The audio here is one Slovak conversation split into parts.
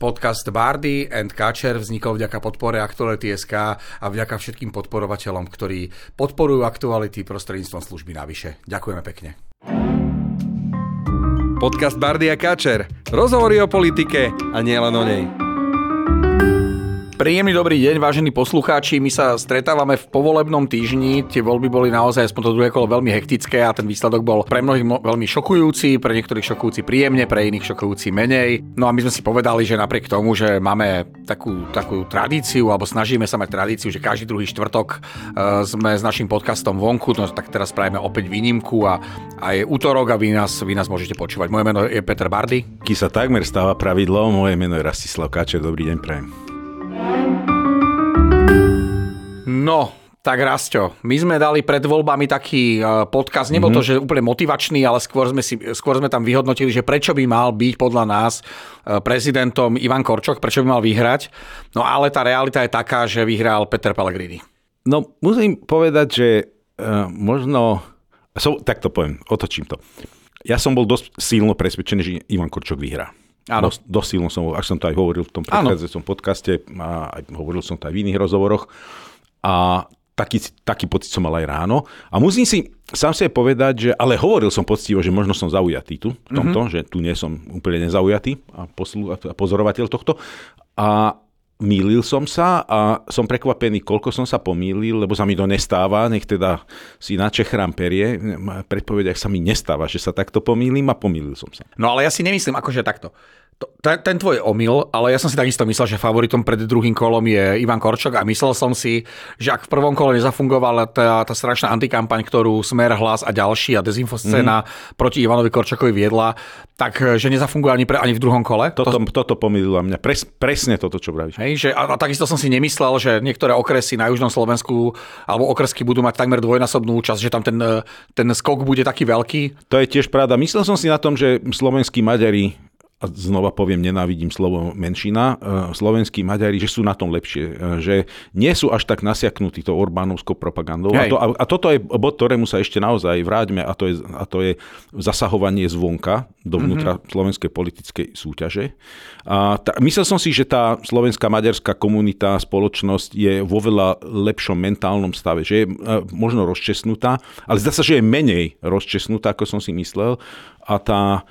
Podcast Bardy and Káčer vznikol vďaka podpore Aktuality.sk a vďaka všetkým podporovateľom, ktorí podporujú Aktuality prostredníctvom služby navyše. Ďakujeme pekne. Podcast Bardy a Káčer. Rozhovory o politike a nielen o nej. Príjemný dobrý deň, vážení poslucháči. My sa stretávame v povolebnom týždni. Tie voľby boli naozaj, aspoň to druhé kolo, veľmi hektické a ten výsledok bol pre mnohých veľmi šokujúci, pre niektorých šokujúci príjemne, pre iných šokujúci menej. No a my sme si povedali, že napriek tomu, že máme takú tradíciu, alebo snažíme sa mať tradíciu, že každý druhý štvrtok sme s naším podcastom vonku, no tak teraz spravíme opäť výnimku a je útorok a vy nás môžete počúvať. Moje meno je Peter Bardy. Ký sa takmer stáva pravidlom, moje meno je Rastislav Káčer. Dobrý deň, prajem. No, tak Rasťo, my sme dali pred voľbami taký podcast, nebol to, že úplne motivačný, ale skôr sme tam vyhodnotili, že prečo by mal byť podľa nás prezidentom Ivan Korčok, prečo by mal vyhrať. No ale tá realita je taká, že vyhral Peter Pellegrini. No, musím povedať, že takto poviem, otočím to. Ja som bol dosť silno presvedčený, že Ivan Korčok vyhrá. Áno. Dosť silno som, ak som to aj hovoril v tom predchádzajúcom podcaste, a aj hovoril som to aj v iných rozhovoroch. A taký pocit som mal aj ráno. A musím si sám si povedať, že, ale hovoril som poctivo, že možno som zaujatý tu v tomto, že tu nie som úplne nezaujatý a pozorovateľ tohto. A mýlil som sa a som prekvapený, koľko som sa pomýlil, lebo sa mi to nestáva, nech teda si načechrám perie. Predpoveď, ak sa mi nestáva, že sa takto pomýlim a pomýlil som sa. No ale ja si nemyslím, akože takto. Ten tvoj omyl, ale ja som si takisto myslel, že favoritom pred druhým kolom je Ivan Korčok a myslel som si, že ak v prvom kole nezafungovala tá strašná antikampaň, ktorú Smer, Hlas a ďalší a dezinfoscéna proti Ivanovi Korčokovi viedla, tak že nezafunguje ani v druhom kole. Toto pomýlilo mňa. Presne toto, čo vravíš. Hej, a takisto som si nemyslel, že niektoré okresy na južnom Slovensku alebo okresky budú mať takmer dvojnásobnú účasť, že tam ten skok bude taký veľký. To je tiež pravda. Myslel som si na tom, že slovenskí Maďari, a znova poviem, nenávidím slovo menšina, slovenskí Maďari, že sú na tom lepšie, že nie sú až tak nasiaknutí tou Orbánovskou propagandou. A toto je bod, ktorému sa ešte naozaj vráťme, a to je zasahovanie zvonka dovnútra slovenskej politickej súťaže. Myslel som si, že tá slovenská maďarská komunita, spoločnosť je vo veľa lepšom mentálnom stave, že je možno rozčesnutá, ale zdá sa, že je menej rozčesnutá, ako som si myslel. A tá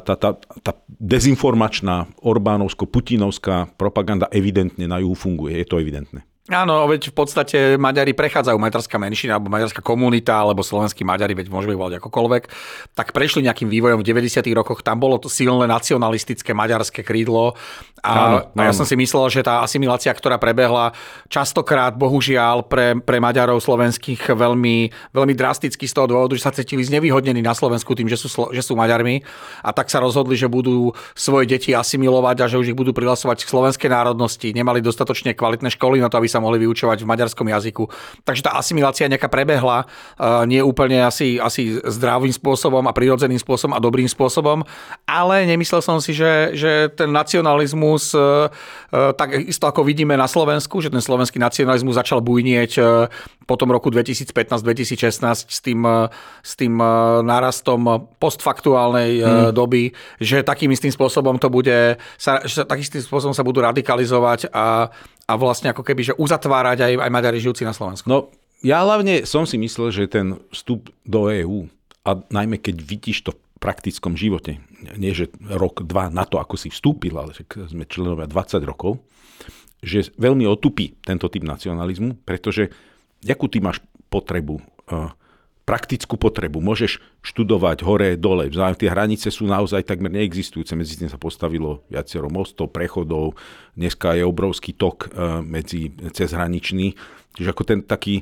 dezinformačná orbánovsko-putinovská propaganda evidentne na juhu funguje. Je to evidentné. Áno, veď v podstate Maďari prechádzajú, maďarská menšina alebo maďarská komunita alebo slovenskí Maďari, veď môžeme volať akokoľvek, tak prešli nejakým vývojom v 90. rokoch. Tam bolo to silné nacionalistické maďarské krídlo a ja som si myslel, že tá asimilácia, ktorá prebehla častokrát, bohužiaľ, pre Maďarov slovenských veľmi, veľmi drasticky z toho dôvodu, že sa cítili znevýhodnení na Slovensku tým, že sú Maďarmi, a tak sa rozhodli, že budú svoje deti asimilovať a že už ich budú prihlasovať k slovenskej národnosti. Nemali dostatočne kvalitné školy na to, aby sa mohli vyučovať v maďarskom jazyku. Takže tá asimilácia nejaká prebehla, nie úplne asi zdravým spôsobom a prirodzeným spôsobom a dobrým spôsobom, ale nemyslel som si, že ten nacionalizmus, tak isto ako vidíme na Slovensku, že ten slovenský nacionalizmus začal bujnieť po tom roku 2015-2016 s tým nárastom postfaktuálnej doby, že takým istým spôsobom takým istým spôsobom sa budú radikalizovať a vlastne ako keby, že uzatvárať aj Maďari žijúci na Slovensku. No, ja hlavne som si myslel, že ten vstup do EÚ, a najmä keď vidíš to v praktickom živote, nie že rok, dva na to, ako si vstúpil, ale sme členovia 20 rokov, že veľmi otupí tento typ nacionalizmu, pretože jakú ty máš potrebu, praktickú potrebu. Môžeš študovať hore, dole. Tie hranice sú naozaj takmer neexistujúce. Medzi tým sa postavilo viacero mostov, prechodov. Dneska je obrovský tok cezhraničný. Čiže ako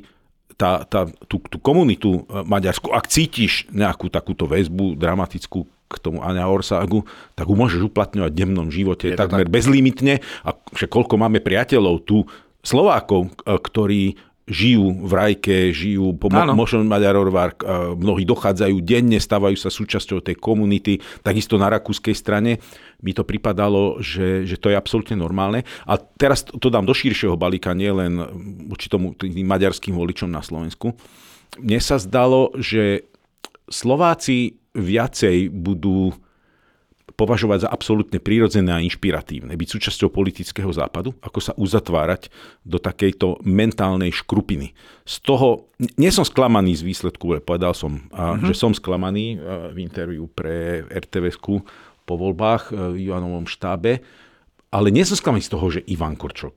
tú komunitu maďarsku, ak cítiš nejakú takúto väzbu dramatickú k tomu Aňa Orságu, tak ju môžeš uplatňovať v dennom živote takmer bezlimitne. A koľko máme priateľov tu, Slovákov, ktorí žijú v Rajke, žijú po Mošon Maďarorvár, mnohí dochádzajú denne, stávajú sa súčasťou tej komunity, takisto na rakúskej strane. Mi to pripadalo, že to je absolútne normálne. A teraz to dám do širšieho balíka, nie len voči tomu tým maďarským voličom na Slovensku. Mne sa zdalo, že Slováci viacej budú považovať za absolútne prirodzené a inšpiratívne, byť súčasťou politického západu, ako sa uzatvárať do takejto mentálnej škrupiny. Z toho, nie som sklamaný z výsledku, ale povedal som, že som sklamaný v interviu pre RTVS-ku po voľbách v Ivanovom štábe, ale nie som sklamaný z toho, že Ivan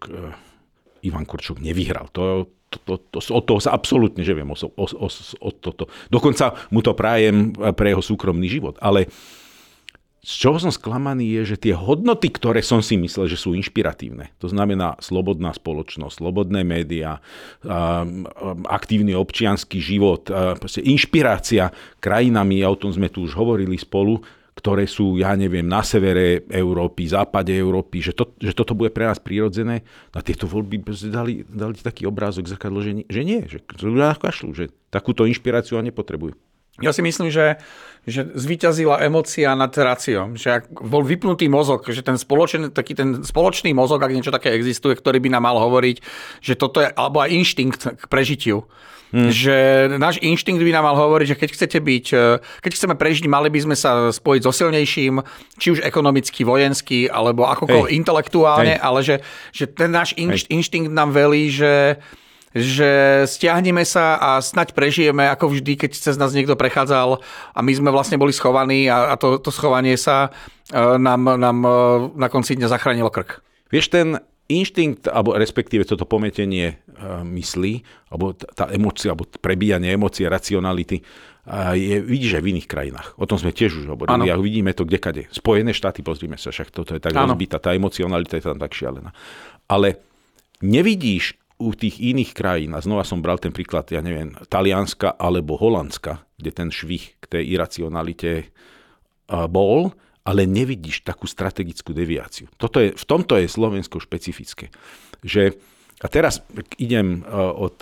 Korčok nevyhral. Od toho sa absolútne živiem od toto. Dokonca mu to prajem pre jeho súkromný život, ale z čoho som sklamaný je, že tie hodnoty, ktoré som si myslel, že sú inšpiratívne, to znamená slobodná spoločnosť, slobodné médiá, aktívny občiansky život, inšpirácia krajinami, o tom sme tu už hovorili spolu, ktoré sú, na severe Európy, západe Európy, že toto bude pre nás prirodzené. Na tieto voľby dali taký obrázok zrkadlo, že nie, že ľudia kašľú, že takúto inšpiráciu nepotrebujú. Ja si myslím, že zvíťazila emócia nad ráciom, že ak bol vypnutý mozog, že ten spoločný mozog, ak niečo také existuje, ktorý by nám mal hovoriť, že toto je, alebo aj inštinkt k prežitiu. Že náš inštinkt by nám mal hovoriť, že keď chceme prežiť, mali by sme sa spojiť so silnejším, či už ekonomicky, vojensky, alebo akokoľvek intelektuálne, ale že ten náš inštinkt nám velí, že stiahneme sa a snaď prežijeme, ako vždy, keď cez nás niekto prechádzal a my sme vlastne boli schovaní a to schovanie sa nám na konci dňa zachránilo krk. Vieš, ten inštinkt, alebo respektíve toto pometenie mysli, alebo tá emócia, alebo prebíjanie emócie, racionality, vidíš aj v iných krajinách. O tom sme tiež už hovorili. A vidíme to kdekade. Spojené štáty, pozrime sa, však toto je tak rozbitá, tá emocionalita je tam tak šialená. Ale nevidíš u tých iných krajín, a znova som bral ten príklad, Talianska alebo Holandska, kde ten švih k tej iracionalite bol, ale nevidíš takú strategickú deviáciu. V tomto je Slovensko špecifické. A teraz idem od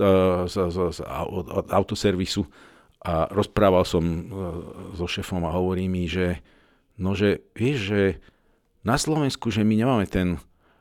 autoservisu a rozprával som so šéfom a hovorí mi, že vieš, že na Slovensku, že my nemáme ten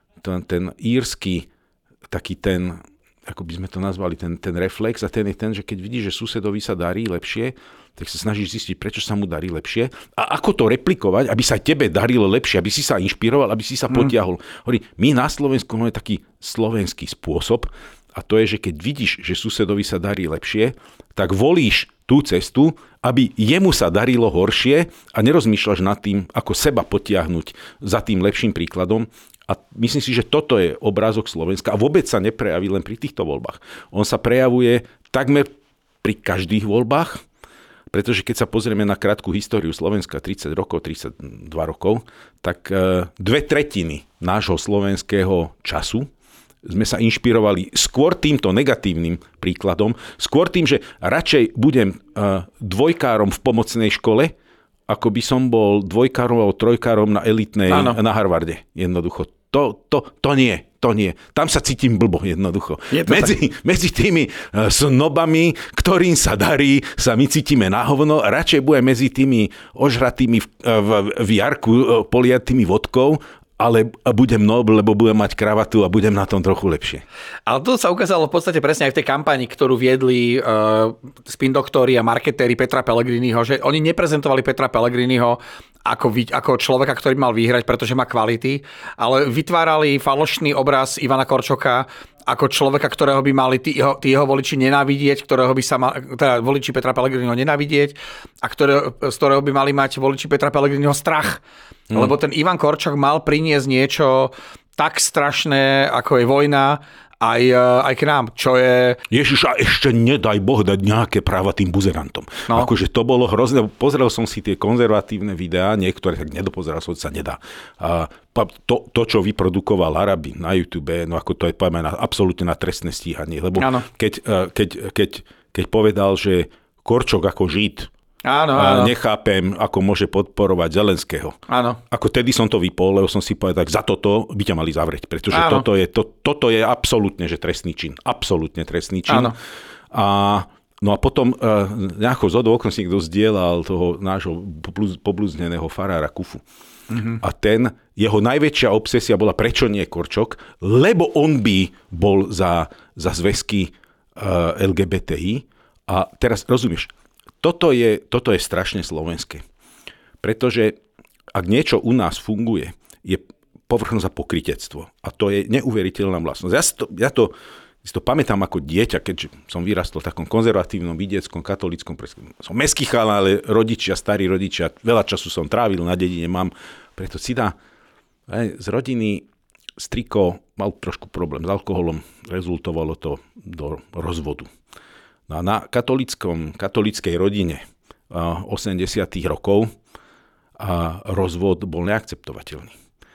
írsky taký ten, ako by sme to nazvali, ten reflex, a ten je ten, že keď vidíš, že susedovi sa darí lepšie, tak sa snažíš zistiť, prečo sa mu darí lepšie a ako to replikovať, aby sa tebe darilo lepšie, aby si sa inšpiroval, aby si sa potiahol. Hovorí, my na Slovensku máme taký slovenský spôsob, a to je, že keď vidíš, že susedovi sa darí lepšie, tak volíš tú cestu, aby jemu sa darilo horšie a nerozmýšľaš nad tým, ako seba potiahnuť za tým lepším príkladom. A myslím si, že toto je obrázok Slovenska a vôbec sa neprejaví len pri týchto voľbách. On sa prejavuje takmer pri každých voľbách, pretože keď sa pozrieme na krátku históriu Slovenska, 32 rokov, tak 2/3 nášho slovenského času sme sa inšpirovali skôr týmto negatívnym príkladom, skôr tým, že radšej budem dvojkárom v pomocnej škole, ako by som bol dvojkárom alebo trojkárom na elitnej na Harvarde. Jednoducho. To nie. Tam sa cítim blbo, jednoducho. Medzi tými snobami, ktorým sa darí, sa my cítime na hovno. Radšej budem medzi tými ožratými v jarku poliatými vodkou, ale budem nobl, lebo budem mať kravatu a budem na tom trochu lepšie. Ale to sa ukázalo v podstate presne aj v tej kampani, ktorú viedli spin doktori a marketéri Petra Pellegriniho, že oni neprezentovali Petra Pellegriniho ako človeka, ktorý mal vyhrať, pretože má kvality, ale vytvárali falošný obraz Ivana Korčoka ako človeka, ktorého by mali tí jeho voliči nenávidieť, teda voliči Petra Pellegriniho nenávidieť a z ktorého by mali mať voliči Petra Pellegriniho strach. Lebo ten Ivan Korčok mal priniesť niečo tak strašné, ako je vojna, aj k nám, čo je... Ježiš, a ešte nedaj Boh dať nejaké práva tým buzerantom. No. Akože to bolo hrozné. Pozrel som si tie konzervatívne videá, niektoré tak nedopozeral som, sa nedá. To, čo vyprodukoval Harabin na YouTube, no ako to je povedané absolútne na trestné stíhanie. Lebo keď povedal, že Korčok ako Žid nechápem, ako môže podporovať Zelenského. Áno. Ako tedy som to vypol, lebo som si povedal, tak za toto by ťa mali zavrieť, pretože toto je absolútne že trestný čin. Absolútne trestný čin. Áno. No a potom nejakou zhodou okolností niekto zdieľal toho nášho poblúzneného farára Kufu. Mm-hmm. A jeho najväčšia obsesia bola, prečo nie Korčok, lebo on by bol za zväzky LGBTI. A teraz rozumieš, toto je strašne slovenské. Pretože ak niečo u nás funguje, je povrchnosť a pokrytectvo. A to je neuveriteľná vlastnosť. Ja si to pamätám ako dieťa, keďže som vyrastol v takom konzervatívnom, vidieckom, katolíckom, som mestský chalán, ale rodičia, starí rodičia, veľa času som trávil na dedine, mám preto cita z rodiny. Striko mal trošku problém s alkoholom, rezultovalo to do rozvodu. No a na katolíckej rodine 80. rokov rozvod bol neakceptovateľný.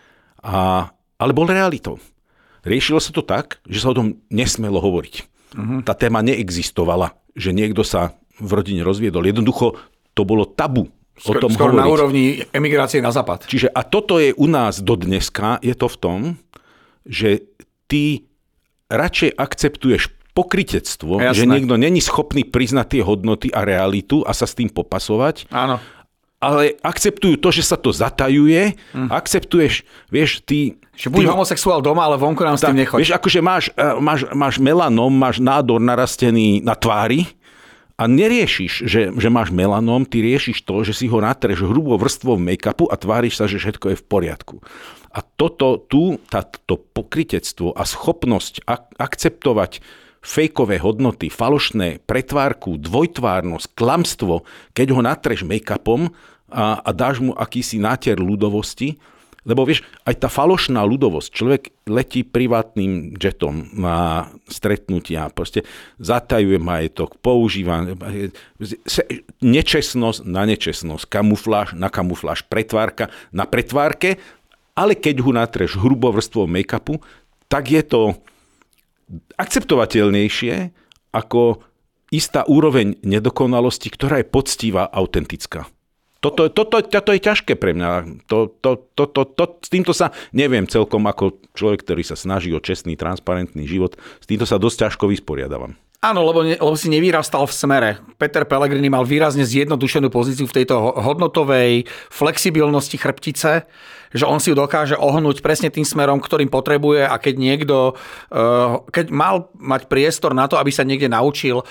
Ale bol realitou. Riešilo sa to tak, že sa o tom nesmelo hovoriť. Tá téma neexistovala, že niekto sa v rodine rozviedol. Jednoducho to bolo tabu o tom skoro hovoriť. Na úrovni emigrácie na západ. Čiže a toto je u nás do dneska, je to v tom, že ty radšej akceptuješ pokrytectvo, že niekto není schopný priznať tie hodnoty a realitu a sa s tým popasovať. Áno. Ale akceptujú to, že sa to zatajuje, akceptuješ, vieš, ty... Že buď homosexuál doma, ale vonku nám s tým nechoď. Vieš, akože máš melanom, máš nádor narastený na tvári a neriešiš, že máš melanom, ty riešiš to, že si ho natreš hrubou vrstvou make-upu a tváriš sa, že všetko je v poriadku. A toto pokrytectvo a schopnosť akceptovať fejkové hodnoty, falošné pretvárku, dvojtvárnosť, klamstvo, keď ho natreš make-upom a dáš mu akýsi nátier ľudovosti, lebo vieš, aj tá falošná ľudovosť, človek letí privátnym jetom na stretnutia, proste zatajuje majetok, používa nečestnosť na nečestnosť, kamufláž na kamufláž, pretvárka na pretvárke, ale keď ho natreš hrubou vrstvou make-upu, tak je to akceptovateľnejšie ako istá úroveň nedokonalosti, ktorá je poctivá, autentická. Toto je ťažké pre mňa. S týmto sa neviem celkom ako človek, ktorý sa snaží o čestný, transparentný život, s týmto sa dosť ťažko vysporiadavam. Áno, lebo si nevyrastal v Smere. Peter Pellegrini mal výrazne zjednodušenú pozíciu v tejto hodnotovej flexibilnosti chrbtice, že on si ju dokáže ohnúť presne tým smerom, ktorým potrebuje a keď niekto, keď mal mať priestor na to, aby sa niekde naučil,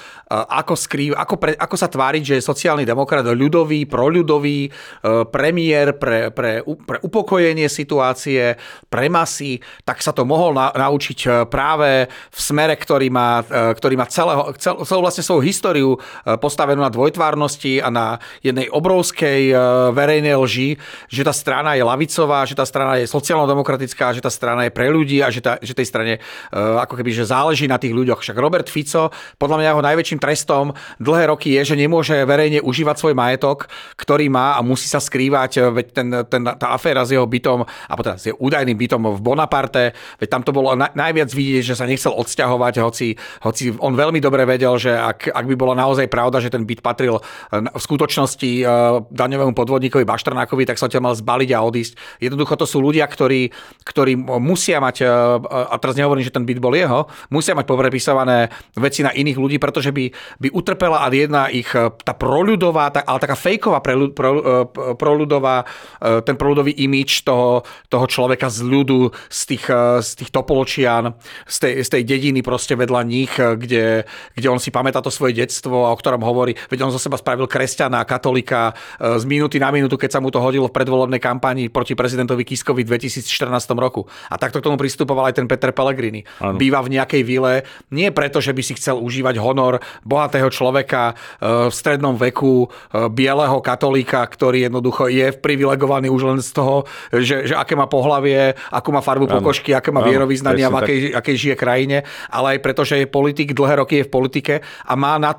ako sa tváriť, že je sociálny demokrat, ľudový, proľudový, premiér pre upokojenie situácie, pre masy, tak sa to mohol naučiť práve v Smere, ktorý má celú vlastne svoju históriu postavenú na dvojtvárnosti a na jednej obrovskej verejnej lži, že tá strana je lavicová, že tá strana je sociálno-demokratická, že tá strana je pre ľudí a že tej strane ako keby, že záleží na tých ľuďoch. Však Robert Fico, podľa mňa jeho najväčším trestom dlhé roky je, že nemôže verejne užívať svoj majetok, ktorý má a musí sa skrývať, veď tá aféra s jeho bytom, a potom s jeho údajným bytom v Bonaparte, veď tam to bolo najviac vidieť, že sa nechcel odsťahovať, hoci on veľmi dobre vedel, že ak by bola naozaj pravda, že ten byt patril v skutočnosti daňovému podvodníkovi Bašternákovi, tak sa ťa mal zbaliť a odísť. Jednoducho to sú ľudia, ktorí musia mať, a teraz nehovorím, že ten byt bol jeho, musia mať poprepisované veci na iných ľudí, pretože by utrpela jedna ich tá proľudová, ale taká fejková proľudová, ten proľudový imič toho človeka z ľudu, z tých Topoločian, z tej dediny proste vedľa nich, kde on si pamätá to svoje detstvo, o ktorom hovorí, veď on zo seba spravil kresťana, katolika, z minúty na minútu, keď sa mu to hodilo v predvolebnej kampani proti prezidentovi Kiskovi v 2014 roku. A takto k tomu pristupoval aj ten Peter Pellegrini. Ano. Býva v nejakej vile, nie preto, že by si chcel užívať honor bohatého človeka v strednom veku, bieleho katolíka, ktorý jednoducho je privilegovaný už len z toho, že aké má pohlavie, akú má farbu pokožky, aké má vierovyznanie a v akej žije krajine, ale aj preto, že je politik, dlhé roky je v politike a mal na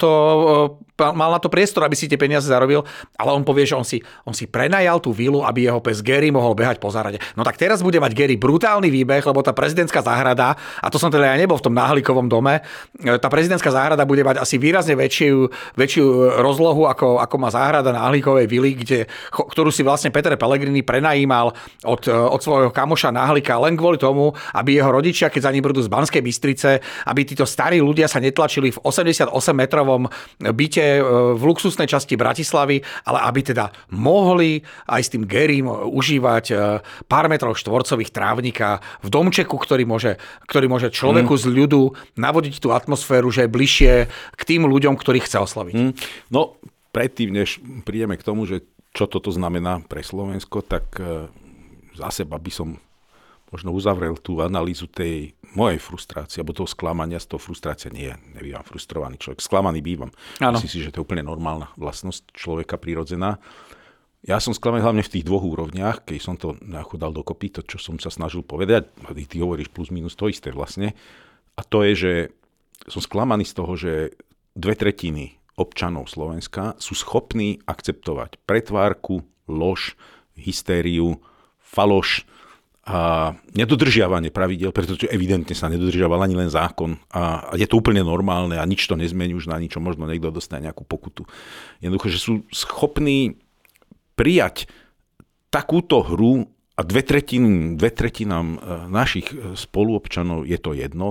to priestor, aby si tie peniaze zarobil, ale on povie, že on si prenajal tú vilu, aby jeho pes Gary mohol behať po záhrade. No tak teraz bude mať Gary brutálny výbeh, lebo tá prezidentská záhrada, a to som teda ja nebol v tom náhlikovom dome, tá prezidentská záhrada bude mať asi výrazne väčšiu rozlohu, ako má záhrada náhlikovej vily, ktorú si vlastne Peter Pellegrini prenajímal od svojho kamoša náhlika len kvôli tomu, aby jeho rodičia, keď za ním budú z Banskej Bystrice, aby títo starí ľudia sa netlačili v 88-metrovom byte v luxusnej časti Bratislavy, ale aby teda mohli aj s tým Garym užívať pár metrov štvorcových trávnika v domčeku, ktorý môže človeku z ľudu navodiť tú atmosféru, že je bližšie k tým ľuďom, ktorých chce osloviť. No, predtým, než prídeme k tomu, že čo toto znamená pre Slovensko, tak za seba by som možno uzavrel tú analýzu tej mojej frustrácie, alebo toho sklamania. Z toho frustrácia nebývam frustrovaný človek. Sklamaný bývam. Myslím si, že to je úplne normálna vlastnosť človeka prirodzená. Ja som sklamaný hlavne v tých dvoch úrovniach, keď som to dal dokopy, to, čo som sa snažil povedať, ty hovoríš plus minus to isté vlastne. A to je, že som sklamaný z toho, že 2/3 občanov Slovenska sú schopní akceptovať pretvárku, lož, hystériu, faloš a nedodržiavanie pravidiel, pretože evidentne sa nedodržiaval ani len zákon a je to úplne normálne a nič to nezmení už na ničo, možno niekto dostane nejakú pokutu. Jednoducho, že sú schopní prijať takúto hru a dve tretinám našich spoluobčanov je to jedno,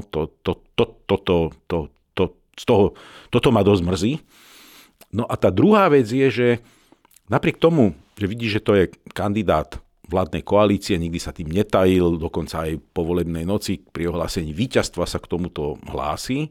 toto ma dosť mrzí. No a tá druhá vec je, že napriek tomu, že vidíš, že to je kandidát vládnej koalície, nikdy sa tým netajil, dokonca aj po volebnej noci pri ohlásení víťazstva sa k tomuto hlási.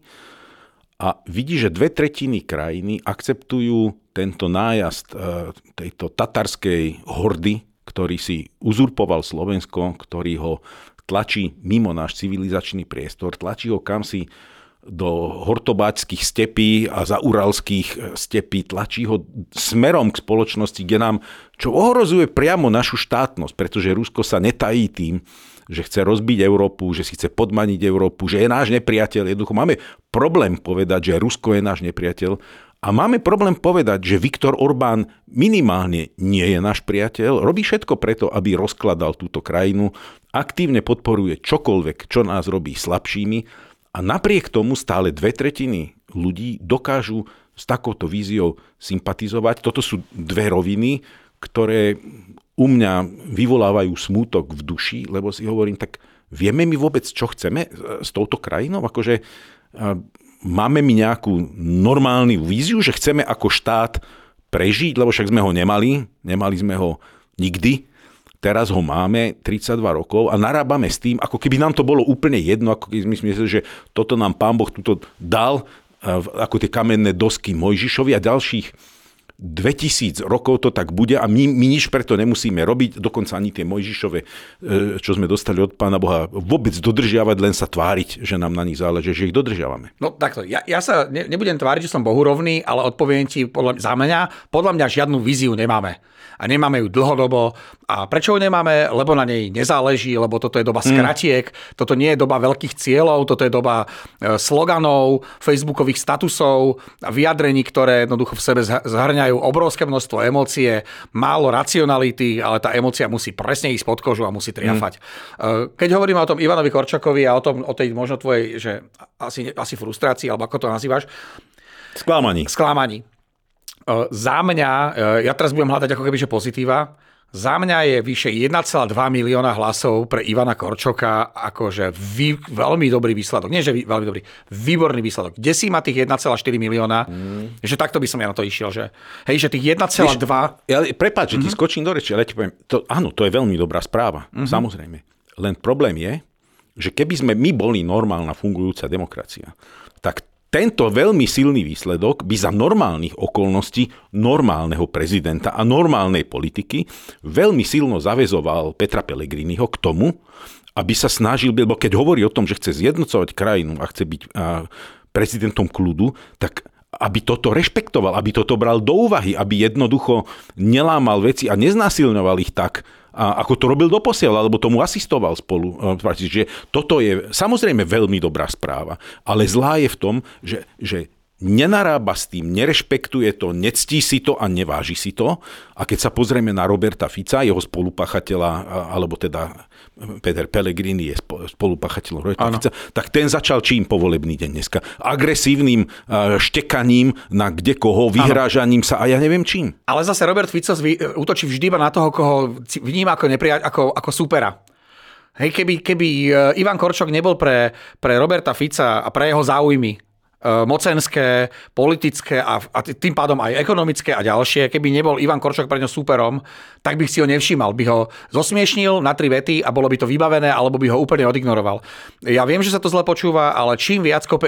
A vidí, že 2/3 krajiny akceptujú tento nájazd tejto tatarskej hordy, ktorý si uzurpoval Slovensko, ktorý ho tlačí mimo náš civilizačný priestor, tlačí ho kamsi do hortobáčských stepí a zauralských stepí, tlačí ho smerom k spoločnosti, kde nám, čo ohrozuje priamo našu štátnosť, pretože Rusko sa netají tým, že chce rozbiť Európu, že si chce podmaniť Európu, že je náš nepriateľ. Jednoducho máme problém povedať, že Rusko je náš nepriateľ a máme problém povedať, že Viktor Orbán minimálne nie je náš priateľ, robí všetko preto, aby rozkladal túto krajinu, aktívne podporuje čokoľvek, čo nás robí slabšími. A napriek tomu stále 2/3 ľudí dokážu s takouto víziou sympatizovať. Toto sú dve roviny, ktoré u mňa vyvolávajú smútok v duši, lebo si hovorím, tak vieme my vôbec, čo chceme s touto krajinou? Akože máme my nejakú normálnu víziu, že chceme ako štát prežiť, lebo však sme ho nemali sme ho nikdy. Teraz ho máme 32 rokov a narábame s tým, ako keby nám to bolo úplne jedno, ako keby sme mysleli, že toto nám Pán Boh tuto dal, ako tie kamenné dosky Mojžišovi a ďalších 2000 rokov to tak bude a my nič preto nemusíme robiť, dokonca ani tie Mojžišove, čo sme dostali od Pána Boha, vôbec dodržiavať, len sa tváriť, že nám na nich záleží, že ich dodržiavame. No takto, ja sa nebudem tváriť, že som bohurovný, ale odpoviem ti podľa mňa žiadnu víziu nemáme. A nemáme ju dlhodobo. A prečo ju nemáme? Lebo na nej nezáleží, lebo toto je doba skratiek, toto nie je doba veľkých cieľov, toto je doba sloganov, facebookových statusov a vyjadrení, ktoré jednoducho v sebe zhrňajú obrovské množstvo emócie, málo racionality, ale tá emócia musí presne ísť pod kožu a musí triafať. Keď hovoríme o tom Ivanovi Korčokovi a o tej možno tvojej, že asi frustrácii, alebo ako to nazývaš? Sklamaní. Za mňa, ja teraz budem hľadať ako kebyže pozitíva, za mňa je vyše 1,2 milióna hlasov pre Ivana Korčoka akože veľmi dobrý výsledok. Nie, že veľmi dobrý, výborný výsledok. Kde si má tých 1,4 milióna? Že takto by som ja na to išiel, že tých 1,2... Prepáč, že ti skočím do reči, ale ti poviem, áno, to je veľmi dobrá správa, samozrejme. Len problém je, že keby sme my boli normálna fungujúca demokracia, tak tento veľmi silný výsledok by za normálnych okolností normálneho prezidenta a normálnej politiky veľmi silno zaväzoval Petra Pellegriniho k tomu, aby sa snažil, lebo keď hovorí o tom, že chce zjednocovať krajinu a chce byť prezidentom kľudu, tak aby toto rešpektoval, aby toto bral do úvahy, aby jednoducho nelámal veci a neznásilňoval ich tak, ako to robil doposiaľ, alebo tomu asistoval spolu. Čiže toto je samozrejme veľmi dobrá správa, ale zlá je v tom, že nenarába s tým, nerešpektuje to, nectí si to a neváži si to. A keď sa pozrieme na Roberta Fica, jeho spolupáchateľa, alebo teda Peter Pellegrini je spolupáchateľom Roberta Fica, tak ten začal čím povolebný deň dneska? Agresívnym štekaním na kdekoho, vyhrážaním sa a ja neviem čím. Ale zase Robert Fico útočí vždy iba na toho, koho vníma ako supera. Hej, keby Ivan Korčok nebol pre Roberta Fica a pre jeho záujmy mocenské, politické a tým pádom aj ekonomické a ďalšie. Keby nebol Ivan Korčok pre ňo súperom, tak bych si ho nevšímal. By ho zosmiešnil na 3 vety a bolo by to vybavené, alebo by ho úplne odignoroval. Ja viem, že sa to zle počúva, ale čím viac kope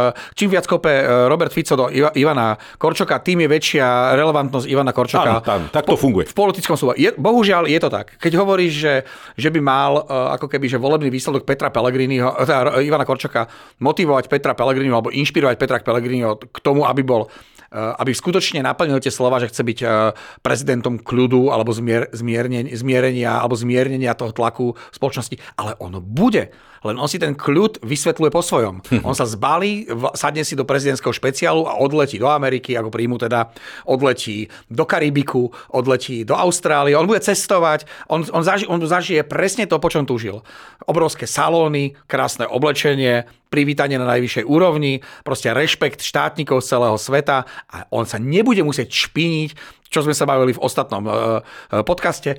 Robert Fico do Ivana Korčoka, tým je väčšia relevantnosť Ivana Korčoka. Áno, tak to funguje. V politickom súboji. Bohužiaľ je to tak. Keď hovoríš, že by mal ako keby že volebný výsledok Petra Pellegriniho, Ivana Korčoka motivovať Petra Pellegriniho alebo inšpirovať Petra Pellegriniho k tomu, aby skutočne naplnil tie slova, že chce byť prezidentom kľudu alebo zmierenia alebo zmiernenia toho tlaku v spoločnosti. Ale on bude. Len on si ten kľud vysvetľuje po svojom. On sa zbalí, sadne si do prezidentského špeciálu a odletí do Ameriky, ako príjmu teda, odletí do Karibiku, odletí do Austrálie. On bude cestovať, on zažije presne to, po čom túžil. Obrovské salóny, krásne oblečenie, privítanie na najvyššej úrovni, proste rešpekt štátnikov z celého sveta a on sa nebude musieť špiniť, čo sme sa bavili v ostatnom podcaste,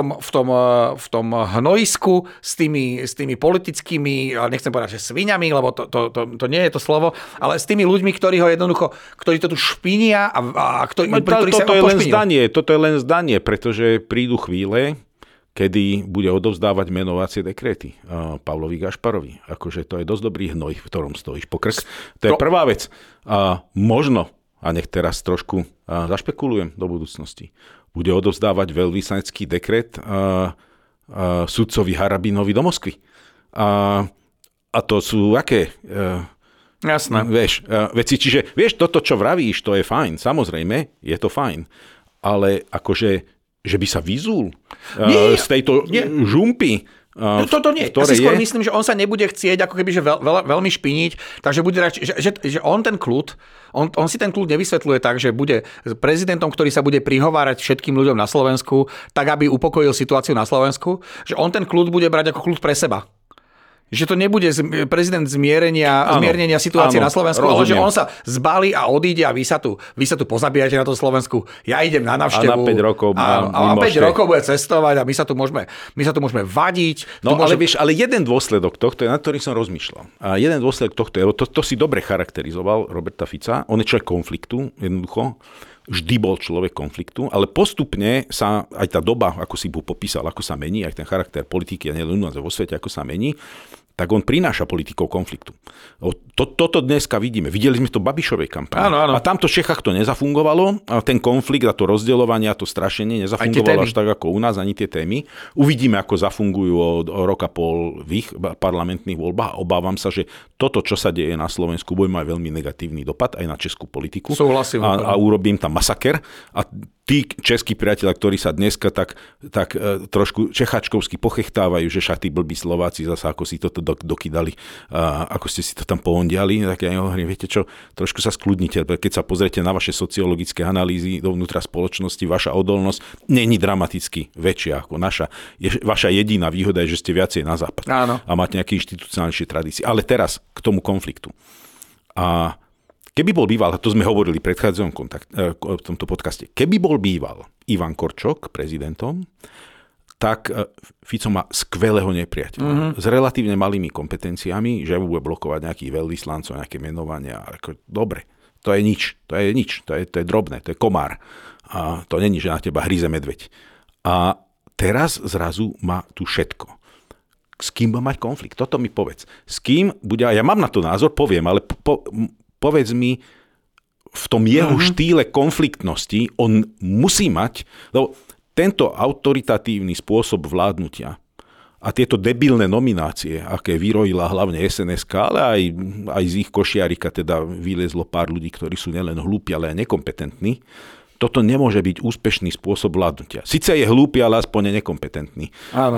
v tom hnojisku s tými politickými, nechcem povedať, že sviňami, lebo to nie je to slovo, ale s tými ľuďmi, ktorí to tu špinia a ktorí sa pošpinil. Toto je len zdanie, pretože prídu chvíle, kedy bude odovzdávať menovacie dekréty Pavlovi Gašparovi. Akože to je dosť dobrý hnoj, v ktorom stojíš po krk. To je prvá vec. Možno, a nech teraz trošku zašpekulujem do budúcnosti, bude odovzdávať veľvyslanecký dekret sudcovi Harabinovi do Moskvy. A to sú aké... Jasné. Veci, čiže toto, čo vravíš, to je fajn. Samozrejme, je to fajn. Ale akože, že by sa vyzul z tejto žumpy, toto nie. Ja si skôr myslím, že on sa nebude chcieť ako keby že veľmi špiniť, takže bude že on ten kľud, on si ten kľud nevysvetľuje tak, že bude prezidentom, ktorý sa bude prihovárať všetkým ľuďom na Slovensku, tak aby upokojil situáciu na Slovensku, že on ten kľud bude brať ako kľud pre seba. Že to nebude prezident zmiernenia situácie na Slovensku, ale že on sa zbalí a odíde a vy sa tu pozabíjate na tom Slovensku. Ja idem na návštevu. A na 5 rokov. A 5 rokov bude cestovať a my sa tu môžeme vadiť. No ale vieš, ale jeden dôsledok tohto je, na ktorý som rozmýšľal. A jeden dôsledok tohto je, to si dobre charakterizoval Roberta Fica. On je človek konfliktu, jednoducho. Vždy bol človek konfliktu, ale postupne sa aj tá doba, ako si popísal, ako sa mení, aj ten charakter politiky a nielen u nás vo svete, ako sa mení, tak on prináša politikov konfliktu. Toto dneska vidíme. Videli sme to v Babišovej kampani. Áno. A tamto v Čechách to nezafungovalo. A ten konflikt a to rozdeľovanie a to strašenie nezafungovalo až tak ako u nás, ani tie témy. Uvidíme, ako zafungujú o rok a pol v ich parlamentných voľbách. Obávam sa, že toto, čo sa deje na Slovensku, bude mať veľmi negatívny dopad aj na českú politiku. Súhlasím. A urobím tam masaker. A tí českí priatelia, ktorí sa dneska tak trošku čechačkovsky pochechtávajú, že však tí blbí Slováci zasa ako si toto dokydali, ako ste si to tam pohondiali, tak ja hovorím, viete čo, trošku sa skľudnite, keď sa pozriete na vaše sociologické analýzy dovnútra spoločnosti, vaša odolnosť není dramaticky väčšia ako naša. Vaša jediná výhoda je, že ste viacej na západ. Áno. A máte nejaké inštitucionálnejšie tradície. Ale teraz k tomu konfliktu. A keby bol býval, to sme hovorili v predchádzajúcom v tomto podcaste, keby bol býval Ivan Korčok prezidentom, tak Fico má skvelého nepriateľa. S relatívne malými kompetenciami, že bude blokovať nejakých veľvyslancov, nejaké menovania. Dobre, to je nič. To je drobné, to je komár. A to není, že na teba hryze medveď. A teraz zrazu má tu všetko. S kým bude mať konflikt? Toto mi povedz. S kým bude, ja mám na to názor, poviem, ale povedz mi, v tom jeho štýle konfliktnosti on musí mať, lebo tento autoritatívny spôsob vládnutia a tieto debilné nominácie, aké vyrojila hlavne SNS-ka, ale aj z ich košiarika teda vylezlo pár ľudí, ktorí sú nielen hlúpi, ale aj nekompetentní, toto nemôže byť úspešný spôsob vládnutia. Sice je hlúpy, ale aspoň je nekompetentný.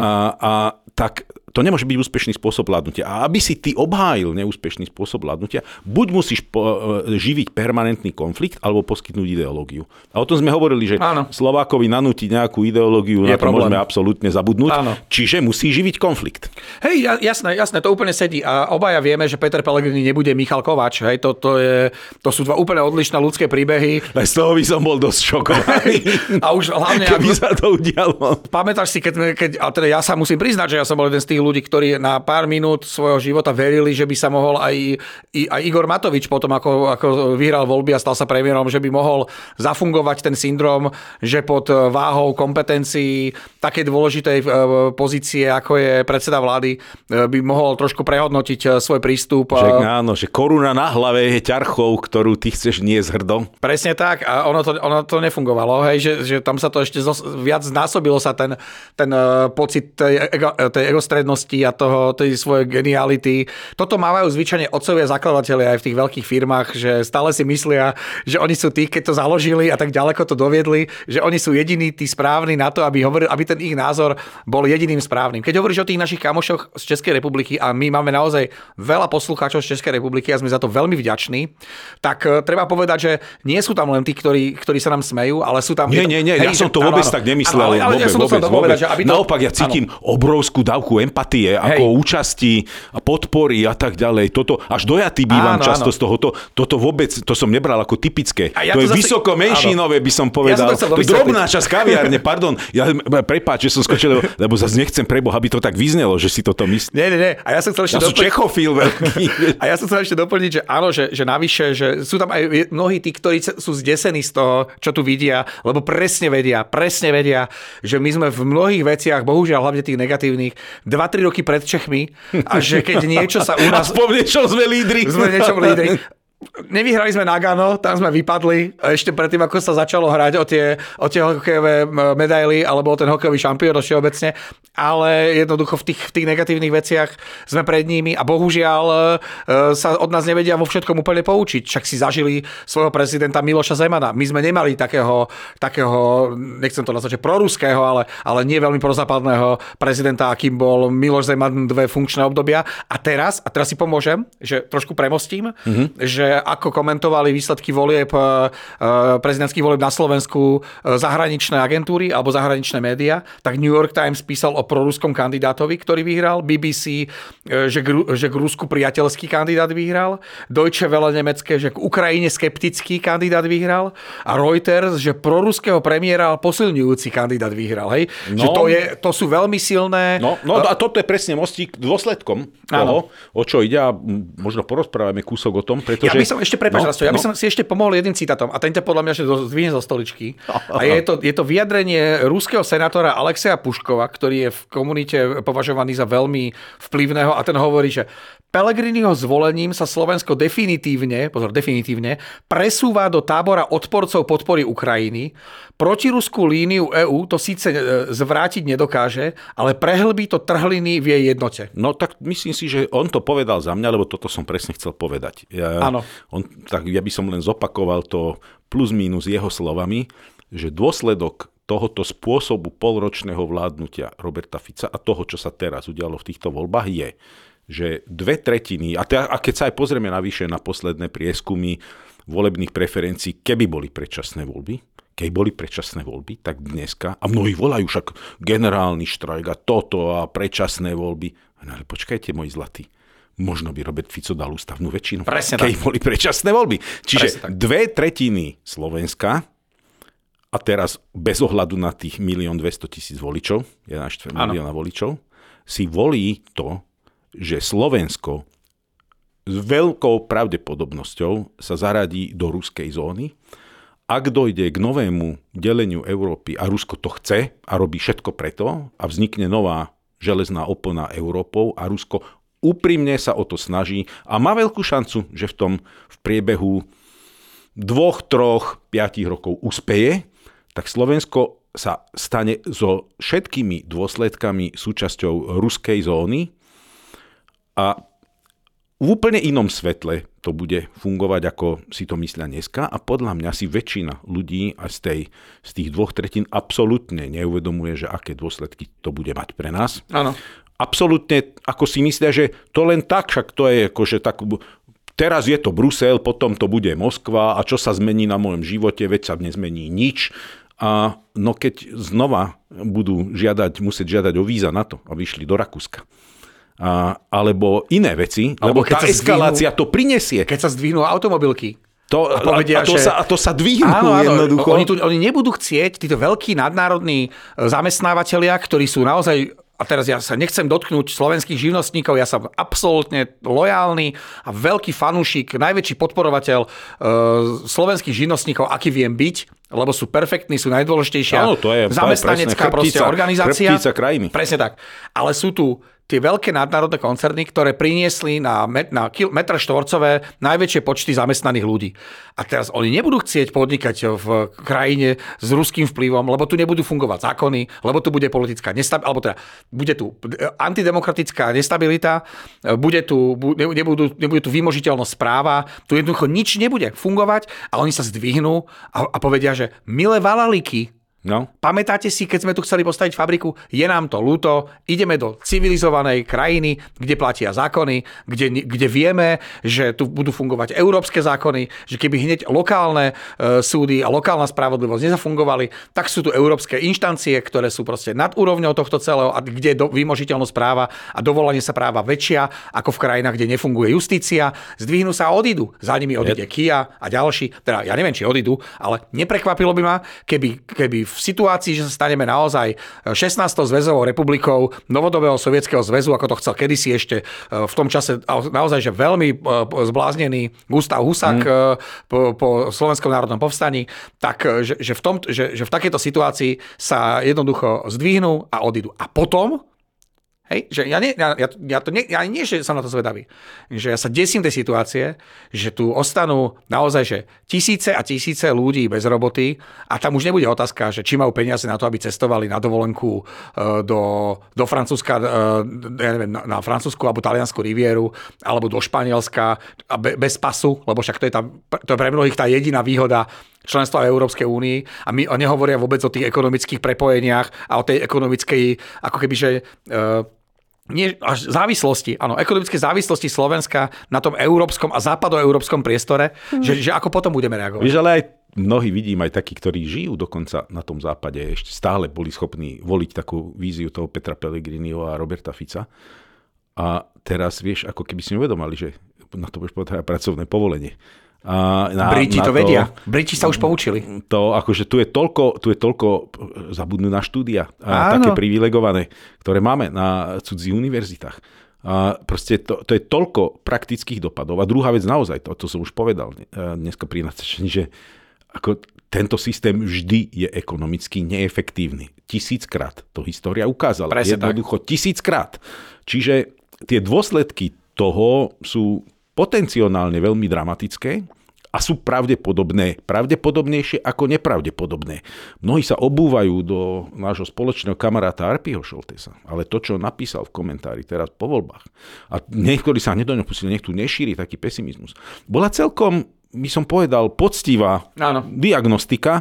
A tak to nemôže byť úspešný spôsob vládnutia. A aby si ty obhájil neúspešný spôsob vládnutia, buď musíš živiť permanentný konflikt, alebo poskytnúť ideológiu. A o tom sme hovorili, že Slovákovi nanútiť nejakú ideológiu, na to môžeme absolútne zabudnúť. Áno. Čiže musí živiť konflikt. Hej, jasné, to úplne sedí. A obaja vieme, že Peter Pellegrini nebude Michal Kováč. Hej, to sú dva úplne odlišné ľudské príbehy. Z toho by som bol dosť šokovaný. A už hlavne, keby sa to udialo. Pamätáš si, keď a teda ja sa musím priznať, že ja som bol jeden z tých mladých ľudí, ktorí na pár minút svojho života verili, že by sa mohol aj Igor Matovič potom, ako vyhral voľby a stal sa premiérom, že by mohol zafungovať ten syndrom, že pod váhou kompetencií takej dôležitej pozície, ako je predseda vlády, by mohol trošku prehodnotiť svoj prístup. Že áno, že koruna na hlave je ťarchou, ktorú ty chceš niesť hrdo. Presne tak a ono to nefungovalo, hej, že tam sa to ešte viac znásobilo sa ten pocit tej egostrednosti a tej svojej geniality. Toto mávajú zvyčajne otcovia zakladatelia aj v tých veľkých firmách, že stále si myslia, že oni sú tí, keď to založili a tak ďaleko to doviedli, že oni sú jediní tí správni na to, aby ten ich názor bol jediným správnym. Keď hovoríš o tých našich kamošoch z Českej republiky a my máme naozaj veľa poslucháčov z Českej republiky a sme za to veľmi vďační, tak treba povedať, že nie sú tam len tí, ktorí sa nám smejú, ale sú tam... Nie, ja som to vôbec tak nemyslel. Ale ja som to chcel dopovedať, že aby to... Naopak, ja cítim obrovskú dávku empatie, ako účasti a podpory a tak ďalej. Toto až dojatý bývam často z toho. Toto vôbec, to som nebral ako typické. To je vysoko menšinové, by som povedal. To je drobná časť kaviárne, pardon. Prepáč, že som skočil, lebo zase nechcem pre Boha, aby to tak vyznelo, že si toto myslí. Nie. A ja som chcel ešte doplniť... Čechofil veľký. A ja som chcel ešte doplniť, že áno, že navyše, že sú tam aj mnohí tí, ktorí sú zdesení z toho, čo tu vidia, lebo presne vedia, že my sme v mnohých veciach, bohužiaľ hlavne tých negatívnych, 2-3 roky pred Čechmi a že keď niečo sa u nás... Aspoň niečo sme lídri. Nevyhrali sme Nagano, tam sme vypadli ešte predtým, ako sa začalo hrať o tie hokejové medaily alebo o ten hokejový šampión všeobecne, ale jednoducho v tých negatívnych veciach sme pred nimi a bohužiaľ sa od nás nevedia vo všetkom úplne poučiť. Však si zažili svojho prezidenta Miloša Zemana. My sme nemali takého nechcem to nazvať, že proruského, ale nie veľmi prozápadného prezidenta, akým bol Miloš Zeman 2 funkčné obdobia. A teraz si pomôžem, že trošku premostím, že ako komentovali výsledky volieb, prezidentských volieb na Slovensku zahraničné agentúry alebo zahraničné médiá, tak New York Times písal o proruskom kandidátovi, ktorý vyhral, BBC, že k Rusku priateľský kandidát vyhral, Deutsche Welle nemecké, že k Ukrajine skeptický kandidát vyhral a Reuters, že proruského premiéra posilňujúci kandidát vyhral. Hej? No, že to sú veľmi silné... No a toto je presne mostík dôsledkom toho, o čo ide a možno porozprávame kúsok o tom, pretože... Ja by som ešte, ja by som si ešte pomohol jedným citátom a ten ťa podľa mňa že zdvihne zo stoličky. A je to vyjadrenie ruského senátora Alexeja Puškova, ktorý je v komunite považovaný za veľmi vplyvného a ten hovorí, že Pellegriniho zvolením sa Slovensko definitívne presúva do tábora odporcov podpory Ukrajiny. Protiruskú líniu EÚ to síce zvrátiť nedokáže, ale prehlbí to trhliny v jej jednote. No tak myslím si, že on to povedal za mňa, lebo toto som presne chcel povedať. Áno. Ja by som len zopakoval to plus mínus jeho slovami, že dôsledok tohoto spôsobu polročného vládnutia Roberta Fica a toho, čo sa teraz udialo v týchto voľbách je, že 2/3, a keď sa aj pozrieme navyše na posledné prieskumy volebných preferencií, keby boli predčasné voľby, tak dneska, a mnohí volajú však generálny štrajk a toto a predčasné voľby. No ale počkajte, moji zlatí, možno by Robert Fico dal ústavnú väčšinu, keď boli predčasné voľby. Čiže 2/3 Slovenska, a teraz bez ohľadu na tých 1 200 000 voličov, 1,4 milióna voličov, si volí to, že Slovensko s veľkou pravdepodobnosťou sa zaradí do ruskej zóny. Ak dojde k novému deleniu Európy a Rusko to chce a robí všetko preto a vznikne nová železná opona Európou a Rusko úprimne sa o to snaží a má veľkú šancu, že v priebehu 2, 3, 5 rokov úspeje, tak Slovensko sa stane so všetkými dôsledkami súčasťou ruskej zóny a v úplne inom svetle to bude fungovať, ako si to myslia dneska a podľa mňa si väčšina ľudí z tých 2/3 absolútne neuvedomuje, že aké dôsledky to bude mať pre nás. Áno. Absolútne, ako si myslia, že to len tak, však to je akože tak... Teraz je to Brusel, potom to bude Moskva a čo sa zmení na mojom živote, veď sa nezmení nič. A no keď znova budú musieť žiadať o víza na to, aby išli do Rakúska. Alebo iné veci, lebo tá eskalácia to prinesie. Keď sa zdvihnú automobilky. To sa dvihnú jednoducho. Oni nebudú chcieť, títo veľkí nadnárodní zamestnávateľia, ktorí sú naozaj a teraz ja sa nechcem dotknúť slovenských živnostníkov, ja som absolútne lojálny a veľký fanúšik, najväčší podporovateľ slovenských živnostníkov, aký viem byť, lebo sú perfektní, sú najdôležitejšia zamestnanecká proste organizácia. Chrbtica krajiny. Presne tak. Ale sú tu tie veľké nadnárodné koncerny, ktoré priniesli na metre štvorcové najväčšie počty zamestnaných ľudí. A teraz oni nebudú chcieť podnikať v krajine s ruským vplyvom, lebo tu nebudú fungovať zákony, lebo tu bude politická nestabilita, alebo teda bude tu antidemokratická nestabilita, nebude tu vymožiteľnosť práva, tu jednoducho nič nebude fungovať a oni sa zdvihnú a povedia, že milé valaliky, no. Pamätáte si, keď sme tu chceli postaviť fabriku, je nám to ľúto, ideme do civilizovanej krajiny, kde platia zákony, kde vieme, že tu budú fungovať európske zákony, že keby hneď lokálne súdy a lokálna spravodlivosť nezafungovali, tak sú tu európske inštancie, ktoré sú proste nad úrovňou tohto celého a kde je vymožiteľnosť práva a dovolanie sa práva väčšia ako v krajinách, kde nefunguje justícia. Zdvihnú sa a odídu. Za nimi odíde Kia a ďalší. Teda ja neviem, či odídu, ale neprekvapilo by ma, keby v situácii, že sa staneme naozaj 16. zväzovou republikou novodobého sovietskeho zväzu, ako to chcel kedysi ešte v tom čase naozaj, že veľmi zbláznený Gustav Husák po Slovenskom národnom povstaní, tak že v takejto situácii sa jednoducho zdvihnú a odídu. A potom hej, že ja nie, že som na to zvedavý. Že ja sa desím tej situácie, že tu ostanú naozaj, že tisíce a tisíce ľudí bez roboty a tam už nebude otázka, že či majú peniaze na to, aby cestovali na dovolenku do Francúzska, ja neviem, na francúzsku alebo taliansku rivieru, alebo do Španielska bez pasu, lebo však to je pre mnohých tá jediná výhoda členstva v Európskej únii a my nehovoria vôbec o tých ekonomických prepojeniach a o tej ekonomickej, ako keby, že nie až závislosti, áno, ekonomické závislosti Slovenska na tom európskom a západoeurópskom priestore, že ako potom budeme reagovať. Víš, ale aj mnohí vidím, aj takí, ktorí žijú dokonca na tom západe, ešte stále boli schopní voliť takú víziu toho Petra Pellegriniho a Roberta Fica. A teraz, vieš, ako keby si uvedomali, že na to budeš potrebovať pracovné povolenie. Briti to vedia. Briti sa už poučili. To akože tu je toľko zabudnú na štúdia také privilegované, ktoré máme na cudzích univerzitách. A proste to je toľko praktických dopadov. A druhá vec naozaj, to som už povedal dneska pri natáčaní, že ako tento systém vždy je ekonomicky neefektívny. 1000-krát. To história ukázala. Presne jednoducho tak. 1000-krát. Čiže tie dôsledky toho sú potenciálne veľmi dramatické a sú pravdepodobnejšie ako nepravdepodobné. Mnohí sa obúvajú do nášho spoločného kamaráta Arpiho Šoltesa, ale to, čo napísal v komentári teraz po voľbách, a niektorí sa hneď do ňoho pustili, nech tu nešíri taký pesimizmus, bola celkom, by som povedal, poctivá diagnostika.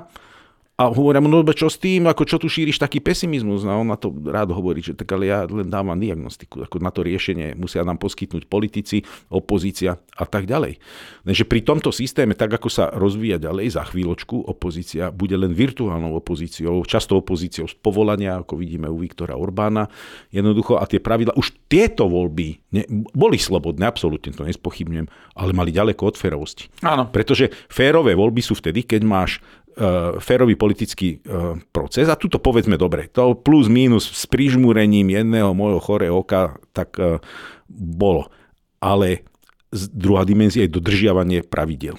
A hovorím, no čo s tým, ako čo tu šíriš taký pesimizmus? A on na to rád hovorí, že tak ale ja len dávam diagnostiku. Ako na to riešenie musia nám poskytnúť politici, opozícia a tak ďalej. Takže pri tomto systéme, tak ako sa rozvíja ďalej, za chvíľočku opozícia bude len virtuálnou opozíciou, často opozíciou z povolania, ako vidíme u Viktora Orbána. Jednoducho a tie pravidlá, už tieto voľby boli slobodné, absolútne to nespochybňujem, ale mali ďaleko od férovosti. Áno. Pretože férové voľby sú vtedy, keď máš férový politický proces. A tuto povedzme dobre, to plus mínus s prižmúrením jedného môjho chorého oka, tak bolo. Ale druhá dimenzia je dodržiavanie pravidiel.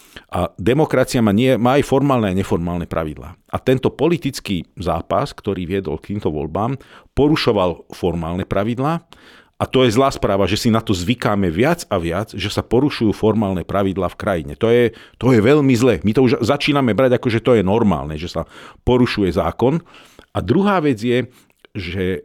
A demokracia má aj formálne a neformálne pravidlá. A tento politický zápas, ktorý viedol k týmto voľbám, porušoval formálne pravidlá. A to je zlá správa, že si na to zvykáme viac a viac, že sa porušujú formálne pravidlá v krajine. To je veľmi zlé. My to už začíname brať ako, že to je normálne, že sa porušuje zákon. A druhá vec je, že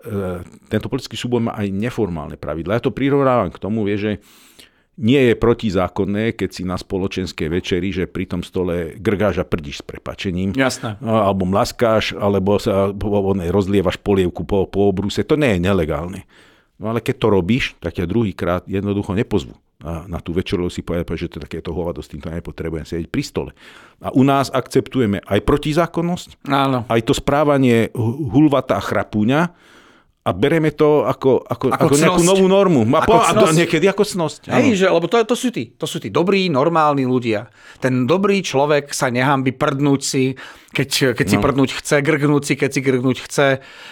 tento politický súboj má aj neformálne pravidlá. Ja to prirovnávam k tomu, že nie je protizákonné, keď si na spoločenskej večeri, že pri tom stole grgáš a prdíš s prepáčením. Jasné. Alebo mlaskáš, alebo sa rozlievaš polievku po obruse. To nie je nelegálne. No ale keď to robíš, tak ťa druhýkrát jednoducho nepozvu na tú večeru, si povedať, že to je takéto hovado, s týmto nepotrebujem sedieť pri stole. A u nás akceptujeme aj protizákonnosť, áno, aj to správanie hulvatá chrapúňa a bereme to ako nejakú novú normu. A niekedy ako cnosť. Hej, že, lebo to sú tí dobrí, normálni ľudia. Ten dobrý človek sa nehambí prdnúť si keď si prdnúť chce, grgnúť si, keď si grgnúť chce.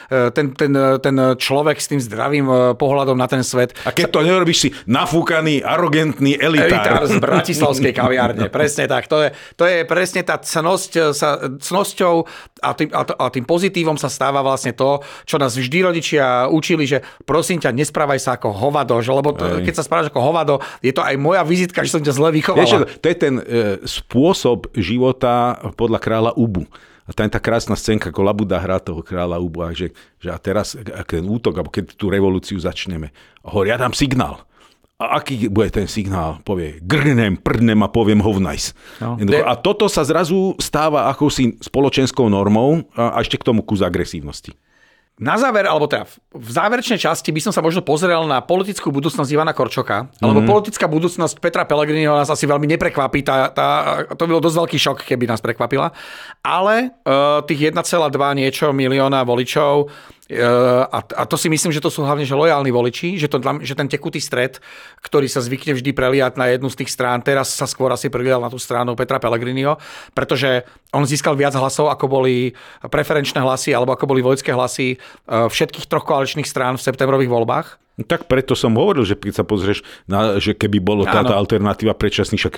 Ten človek s tým zdravým pohľadom na ten svet. A keď to nerobíš, si nafúkaný, arogantný elitár z bratislavskej kaviárne. Presne tak. To je presne tá cnosťou a tým pozitívom sa stáva vlastne to, čo nás vždy rodičia učili, že prosím ťa, nesprávaj sa ako hovado, lebo keď sa správaš ako hovado, je to aj moja vizitka, že som ťa zle vychovala. Vieš, to je ten spôsob života podľa kráľa Ubu. A tam je tá krásna scénka, ako Labuda hrá toho kráľa Ubu, že a teraz, ak ten útok, alebo keď tú revolúciu začneme, hovorí, ja dám signál. A aký bude ten signál? Povie, grnem, prdnem a poviem hovnajs. No. A toto sa zrazu stáva akousi spoločenskou normou a ešte k tomu kus agresívnosti. Na záver, alebo teda v záverečnej časti by som sa možno pozrel na politickú budúcnosť Ivana Korčoka, alebo politická budúcnosť Petra Pellegriniho nás asi veľmi neprekvapí, to bylo dosť veľký šok, keby nás prekvapila, ale tých 1,2 niečo milióna voličov, a to si myslím, že to sú hlavne že lojálni voliči, že ten tekutý stred, ktorý sa zvykne vždy preliať na jednu z tých strán, teraz sa skôr asi prelial na tú stranu Petra Pellegriniho, pretože on získal viac hlasov, ako boli preferenčné hlasy alebo ako boli voličské hlasy všetkých troch koaličných strán v septembrových voľbách. Tak preto som hovoril, že keď sa pozrieš, že keby bolo táto alternatíva predčasný, však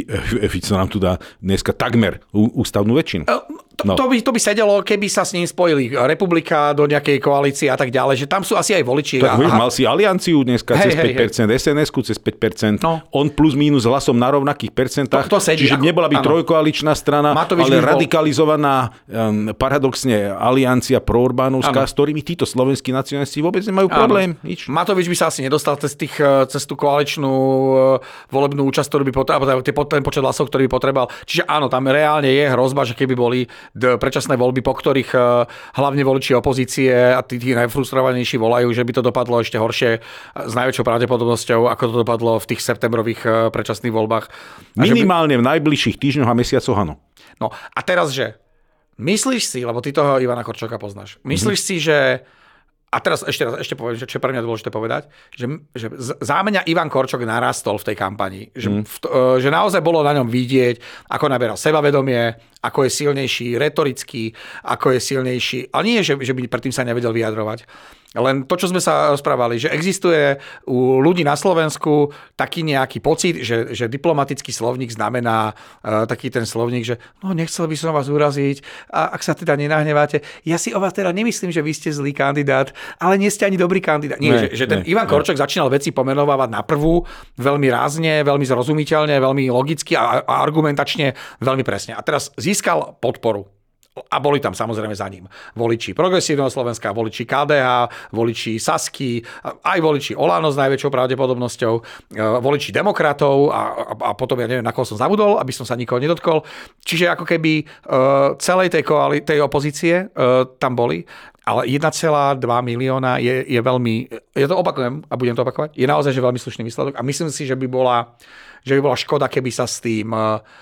Fico nám tu dá dneska takmer ústavnú väčšinu. No. To by sedelo, keby sa s ním spojili Republika do nejakej koalície a tak ďalej, že tam sú asi aj voliči. Tak mal si alianciu dneska cez 5%, SNS-ku cez 5%, on plus mínus hlasom na rovnakých percentách, čiže nebola by trojkoaličná strana, ale radikalizovaná paradoxne aliancia pro-Orbánovská, s ktorými títo slovenskí nacionalisti vôbec nemajú problém. Matovič by sa asi nedostal cez tú koaličnú volebnú účasť, ktorú by potreboval, ten počet hlasov, ktorý by potreboval. Čiže áno, tam reálne je hrozba, že keby boli predčasné voľby, po ktorých hlavne voliči opozície a tí najfrustrovanejší volajú, že by to dopadlo ešte horšie s najväčšou pravdepodobnosťou, ako to dopadlo v tých septembrových predčasných voľbách. Minimálne v najbližších týždňoch a mesiacoch, áno. No a teraz, že myslíš si, lebo ty toho Ivana Korčoka poznáš, myslíš si, že a teraz ešte poviem, čo je pre mňa dôležité povedať, že zámenia Ivan Korčok narastol v tej kampani. Že naozaj bolo na ňom vidieť, ako naberal sebavedomie, ako je silnejší retoricky, ako je silnejší. Ale nie, že by predtým sa nevedel vyjadrovať. Len to, čo sme sa rozprávali, že existuje u ľudí na Slovensku taký nejaký pocit, že diplomatický slovník znamená taký ten slovník, že no nechcel by som vás uraziť a ak sa teda nenahneváte, ja si o vás teda nemyslím, že vy ste zlý kandidát, ale nie ste ani dobrý kandidát. Nie, že ten Ivan Korčok začínal veci pomenovávať na prvú veľmi rázne, veľmi zrozumiteľne, veľmi logicky a argumentačne veľmi presne. A teraz získal podporu. A boli tam samozrejme za ním voliči Progresívneho Slovenska, voliči KDH, voliči Sasky, aj voliči Olano s najväčšou pravdepodobnosťou, voliči demokratov a potom ja neviem, na koho som zabudol, aby som sa nikoho nedotkol. Čiže ako keby celej tej opozície tam boli. Ale 1,2 milióna je veľmi, ja to opakujem a budem to opakovať, je naozaj že veľmi slušný výsledok a myslím si, že by bola škoda, keby sa s tým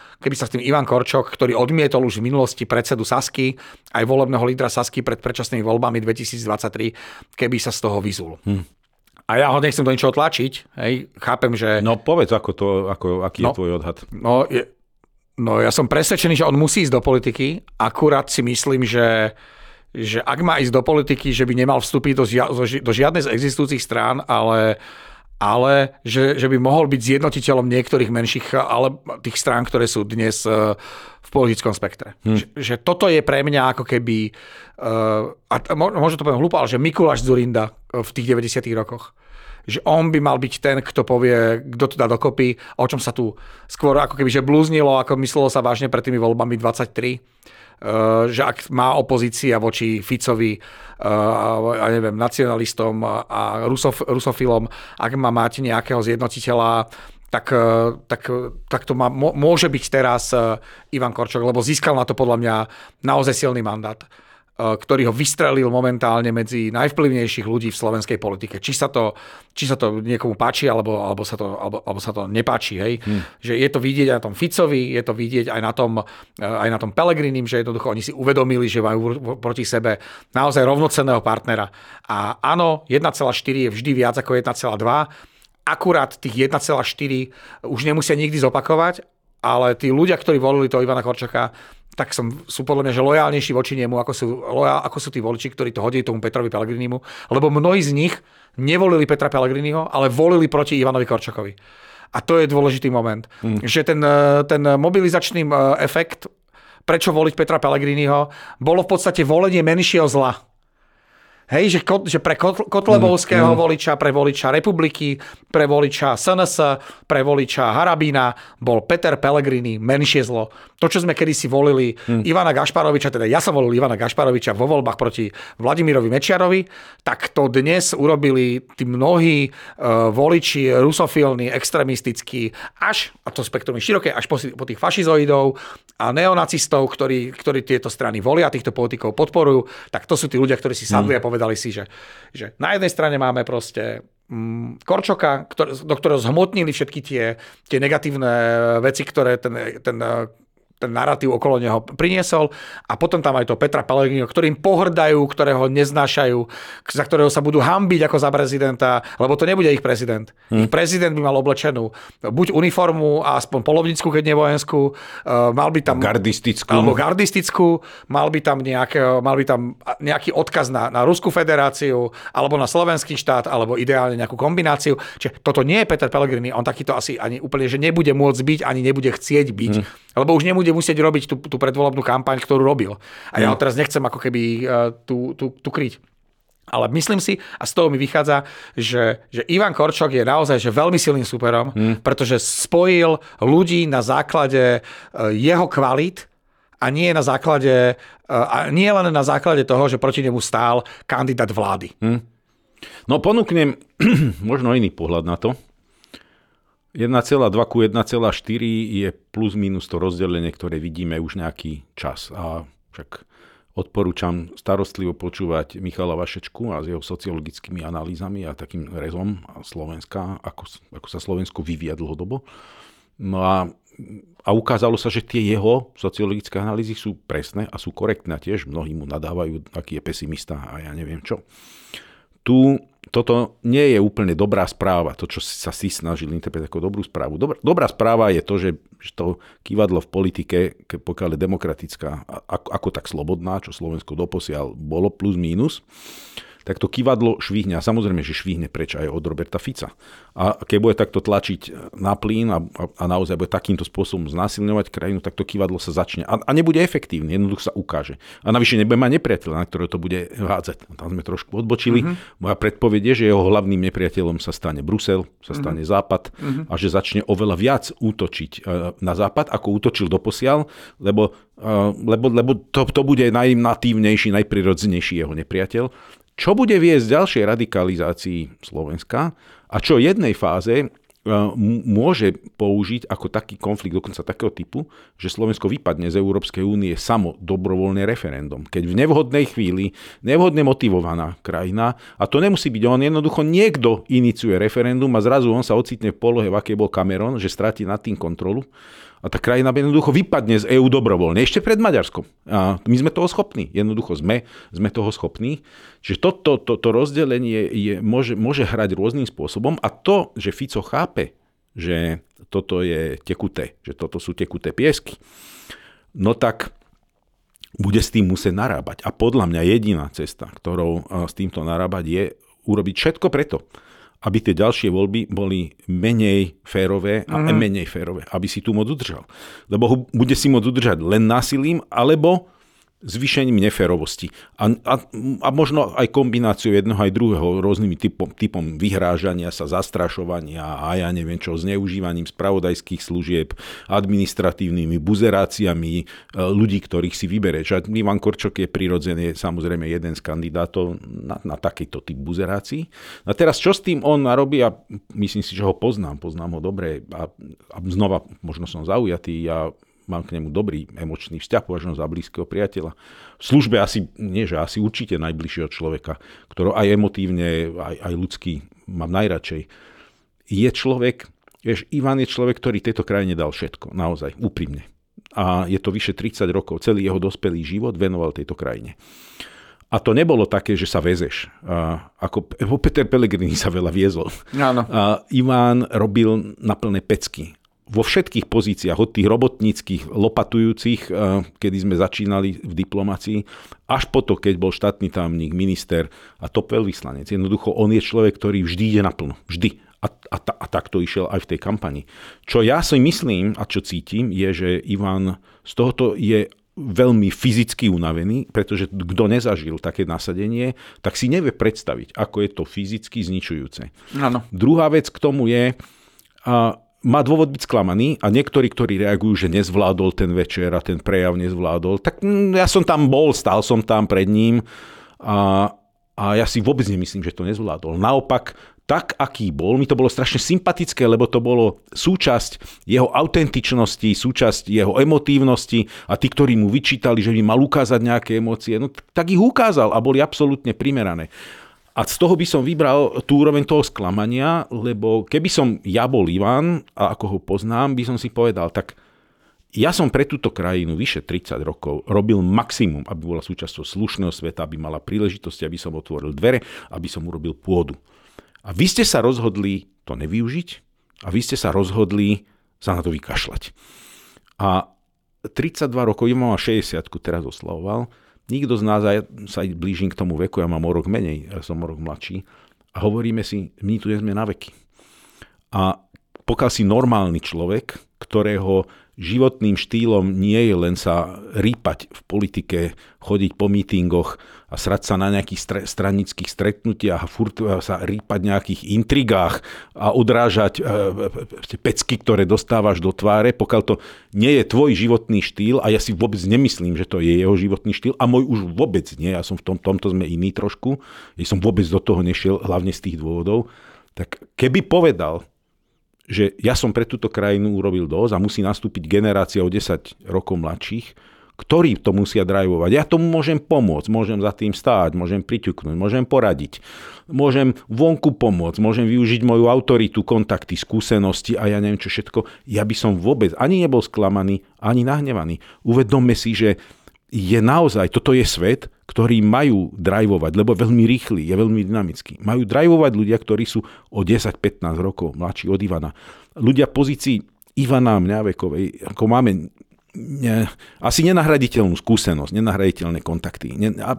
Ivan Korčok, ktorý odmietol už v minulosti predsedu Sasky, aj volebného lídra Sasky pred predčasnými voľbami 2023, keby sa z toho vyzul. A ja ho nechcem do ničoho tlačiť, hej, chápem, že... No povedz, aký je tvoj odhad. No ja som presvedčený, že on musí ísť do politiky, akurát si myslím, že ak má ísť do politiky, že by nemal vstúpiť do žiadnej z existujúcich strán, ale že by mohol byť zjednotiteľom niektorých menších, ale tých strán, ktoré sú dnes v politickom spektre. Že toto je pre mňa ako keby, a možno to poviem hlúpo, ale že Mikuláš Dzurinda v tých 90. rokoch. Že on by mal byť ten, kto povie, kto to dá dokopy, o čom sa tu skôr ako keby že blúznilo, ako myslelo sa vážne pred tými voľbami 23. Že ak má opozícia voči Ficovi, ja neviem, nacionalistom a rusofilom, ak má mať nejakého zjednotiteľa, tak to môže byť teraz Ivan Korčok, lebo získal na to podľa mňa naozaj silný mandát, ktorý ho vystrelil momentálne medzi najvplyvnejších ľudí v slovenskej politike. Či sa to niekomu páči, alebo sa to nepáči. Hej? Že je to vidieť aj na tom Ficovi, je to vidieť aj na tom Pellegrinim, že jednoducho oni si uvedomili, že majú proti sebe naozaj rovnocenného partnera. A áno, 1,4 je vždy viac ako 1,2. Akurát tých 1,4 už nemusia nikdy zopakovať, ale tí ľudia, ktorí volili toho Ivana Korčoka, tak sú podľa mňa že lojálnejší voči nemu, ako sú tí voliči, ktorí to hodili tomu Petrovi Pellegrinimu, lebo mnohí z nich nevolili Petra Pellegriniho, ale volili proti Ivanovi Korčokovi. A to je dôležitý moment. Že ten mobilizačný efekt, prečo voliť Petra Pellegriniho, bolo v podstate volenie menšieho zla. Hej, že pre kotlebovského voliča, pre voliča Republiky, pre voliča SNS, pre voliča Harabína bol Peter Pellegrini menšie zlo. To, čo sme kedysi volili Ivana Gašparoviča, teda ja som volil Ivana Gašparoviča vo voľbách proti Vladimirovi Mečiarovi, tak to dnes urobili tí mnohí voliči rusofilní, extrémistickí, až, a to spektrum je široké, až po tých fašizoidov a neonacistov, ktorí tieto strany volia, týchto politikov podporujú, tak to sú tí ľudia, ktorí si sadli a povedali si, že na jednej strane máme proste Korčoka, do ktorého zhmotnili všetky tie negatívne veci, ktoré ten narratív okolo neho priniesol, a potom tam aj to Petra Pellegriniho, ktorým pohrdajú, ktorého neznášajú, za ktorého sa budú hanbiť ako za prezidenta, lebo to nebude ich prezident. Ich prezident by mal oblečenú buď uniformu, aspoň polovnícku, keď nie vojenskú, mal by tam gardistickú, mal by tam nejaký odkaz na Ruskú federáciu, alebo na slovenský štát, alebo ideálne nejakú kombináciu. Čiže toto nie je Peter Pellegrini, on takýto asi ani úplne, že nebude môcť byť, ani nebude chcieť byť, lebo už nebude musieť robiť tú predvolebnú kampaň, ktorú robil. A ja ho teraz nechcem ako keby tu kryť. Ale myslím si, a z toho mi vychádza, že Ivan Korčok je naozaj že veľmi silným superom, pretože spojil ľudí na základe jeho kvalít a nie len na základe toho, že proti nemu stál kandidát vlády. No ponúknem možno iný pohľad na to. 1,2 ku 1,4 je plus minus to rozdelenie, ktoré vidíme už nejaký čas. A však odporúčam starostlivo počúvať Michala Vašečku a s jeho sociologickými analýzami a takým rezom Slovenska, ako sa Slovensko vyvíja dlhodobo. No a ukázalo sa, že tie jeho sociologické analýzy sú presné a sú korektné. A tiež mnohí mu nadávajú, aký je pesimista a ja neviem čo. Toto nie je úplne dobrá správa, to, čo sa si snažili interpretovať ako dobrú správu. Dobrá správa je to, že to kývadlo v politike, pokiaľ je demokratická, ako tak slobodná, čo Slovensko doposiaľ bolo plus mínus, tak to kývadlo švihne. A samozrejme, že švihne preč aj od Roberta Fica. A keď bude takto tlačiť na plyn a naozaj bude takýmto spôsobom znásilňovať krajinu, tak to kývadlo sa začne. A nebude efektívne, jednoducho sa ukáže. A navyše nebude mať nepriateľa, na ktorého to bude hádzať. Tam sme trošku odbočili. Moja predpoveď je, že jeho hlavným nepriateľom sa stane Brusel, sa stane Západ a že začne oveľa viac útočiť na Západ, ako útočil doposiaľ, lebo to bude najnatívnejší, najprirodzenejší jeho nepriateľ. Čo bude viesť ďalšej radikalizácii Slovenska a čo v jednej fáze môže použiť ako taký konflikt, dokonca takého typu, že Slovensko vypadne z Európskej únie samo dobrovoľné referendum. Keď v nevhodnej chvíli, nevhodne motivovaná krajina, a to nemusí byť on, jednoducho niekto iniciuje referendum a zrazu on sa ocitne v polohe, v akej bol Cameron, že stratí nad tým kontrolu. A tá krajina jednoducho vypadne z EÚ dobrovoľne. Ešte pred Maďarskom. A my sme toho schopní. Jednoducho sme toho schopní. Čiže toto rozdelenie môže hrať rôznym spôsobom. A to, že Fico chápe, že toto je tekuté, že toto sú tekuté piesky, no tak bude s tým musieť narábať. A podľa mňa jediná cesta, ktorou s týmto narábať, je urobiť všetko preto, aby tie ďalšie voľby boli menej férové a menej férové, aby si tú moc udržal. Lebo bude si môcť udržať len násilím, alebo zvýšením neférovosti. A možno aj kombináciou jedného aj druhého, rôznymi typom vyhrážania sa, zastrašovania a ja neviem čo, zneužívaním spravodajských služieb, administratívnymi buzeráciami ľudí, ktorých si vybere. Ivan Korčok je prirodzene samozrejme jeden z kandidátov na takýto typ buzerácií. A teraz čo s tým on narobí? A myslím si, že ho poznám ho dobre a znova možno som zaujatý, ja mám k nemu dobrý emočný vzťah, považujem za blízkeho priateľa. V službe asi určite najbližšieho človeka, ktorého aj emotívne, aj ľudský mám najradšej. Ivan je človek, ktorý tejto krajine dal všetko, naozaj, úprimne. A je to vyše 30 rokov, celý jeho dospelý život venoval tejto krajine. A to nebolo také, že sa vezeš. Ako Peter Pellegrini sa veľa viezol. Áno. Ivan robil na plné pecky. vo všetkých pozíciách, od tých robotníckych, lopatujúcich, kedy sme začínali v diplomácii, až po to, keď bol štátny tajomník, minister a top veľvyslanec. Jednoducho, on je človek, ktorý vždy ide naplno. Vždy. A tak to išiel aj v tej kampani. Čo ja si myslím a čo cítim, je, že Ivan z tohoto je veľmi fyzicky unavený, pretože kto nezažil také nasadenie, tak si nevie predstaviť, ako je to fyzicky zničujúce. Áno. Druhá vec k tomu je, má dôvod byť sklamaný a niektorí, ktorí reagujú, že nezvládol ten večer a ten prejav nezvládol, tak ja som tam bol, stál som tam pred ním a ja si vôbec nemyslím, že to nezvládol. Naopak, tak, aký bol, mi to bolo strašne sympatické, lebo to bolo súčasť jeho autentičnosti, súčasť jeho emotívnosti a tí, ktorí mu vyčítali, že by mal ukázať nejaké emócie, no tak ich ukázal a boli absolútne primerané. A z toho by som vybral tú úroveň toho sklamania, lebo keby som ja bol Ivan a ako ho poznám, by som si povedal, tak ja som pre túto krajinu vyše 30 rokov robil maximum, aby bola súčasťou slušného sveta, aby mala príležitosti, aby som otvoril dvere, aby som urobil pôdu. A vy ste sa rozhodli to nevyužiť a vy ste sa rozhodli sa na to vykašľať. A 32 rokov, ja mám 60-ku teraz oslavoval, nikto z nás, ja sa blížim k tomu veku, ja mám o rok menej, ja som o rok mladší a hovoríme si, my tu sme na veky. A pokiaľ si normálny človek, ktorého životným štýlom nie je len sa rýpať v politike, chodiť po mítingoch a srať sa na nejakých stranických stretnutiach a furt sa rýpať v nejakých intrigách a odrážať pecky, ktoré dostávaš do tváre, pokiaľ to nie je tvoj životný štýl a ja si vôbec nemyslím, že to je jeho životný štýl a môj už vôbec nie, ja som v tomto sme iný trošku, ja som vôbec do toho nešiel, hlavne z tých dôvodov, tak keby povedal, že ja som pre túto krajinu urobil dosť a musí nastúpiť generácia o 10 rokov mladších, ktorí to musia drivovať. Ja tomu môžem pomôcť, môžem za tým stáť, môžem priťuknúť, môžem poradiť, môžem vonku pomôcť, môžem využiť moju autoritu, kontakty, skúsenosti a ja neviem čo všetko. Ja by som vôbec ani nebol sklamaný, ani nahnevaný. Uvedomme si, že je naozaj, toto je svet, ktorý majú drivovať, lebo je veľmi rýchly, je veľmi dynamický. Majú drivovať ľudia, ktorí sú o 10-15 rokov mladší od Ivana. Ľudia v pozícii Ivana Mňávekovej, ako máme asi nenahraditeľnú skúsenosť, nenahraditeľné kontakty,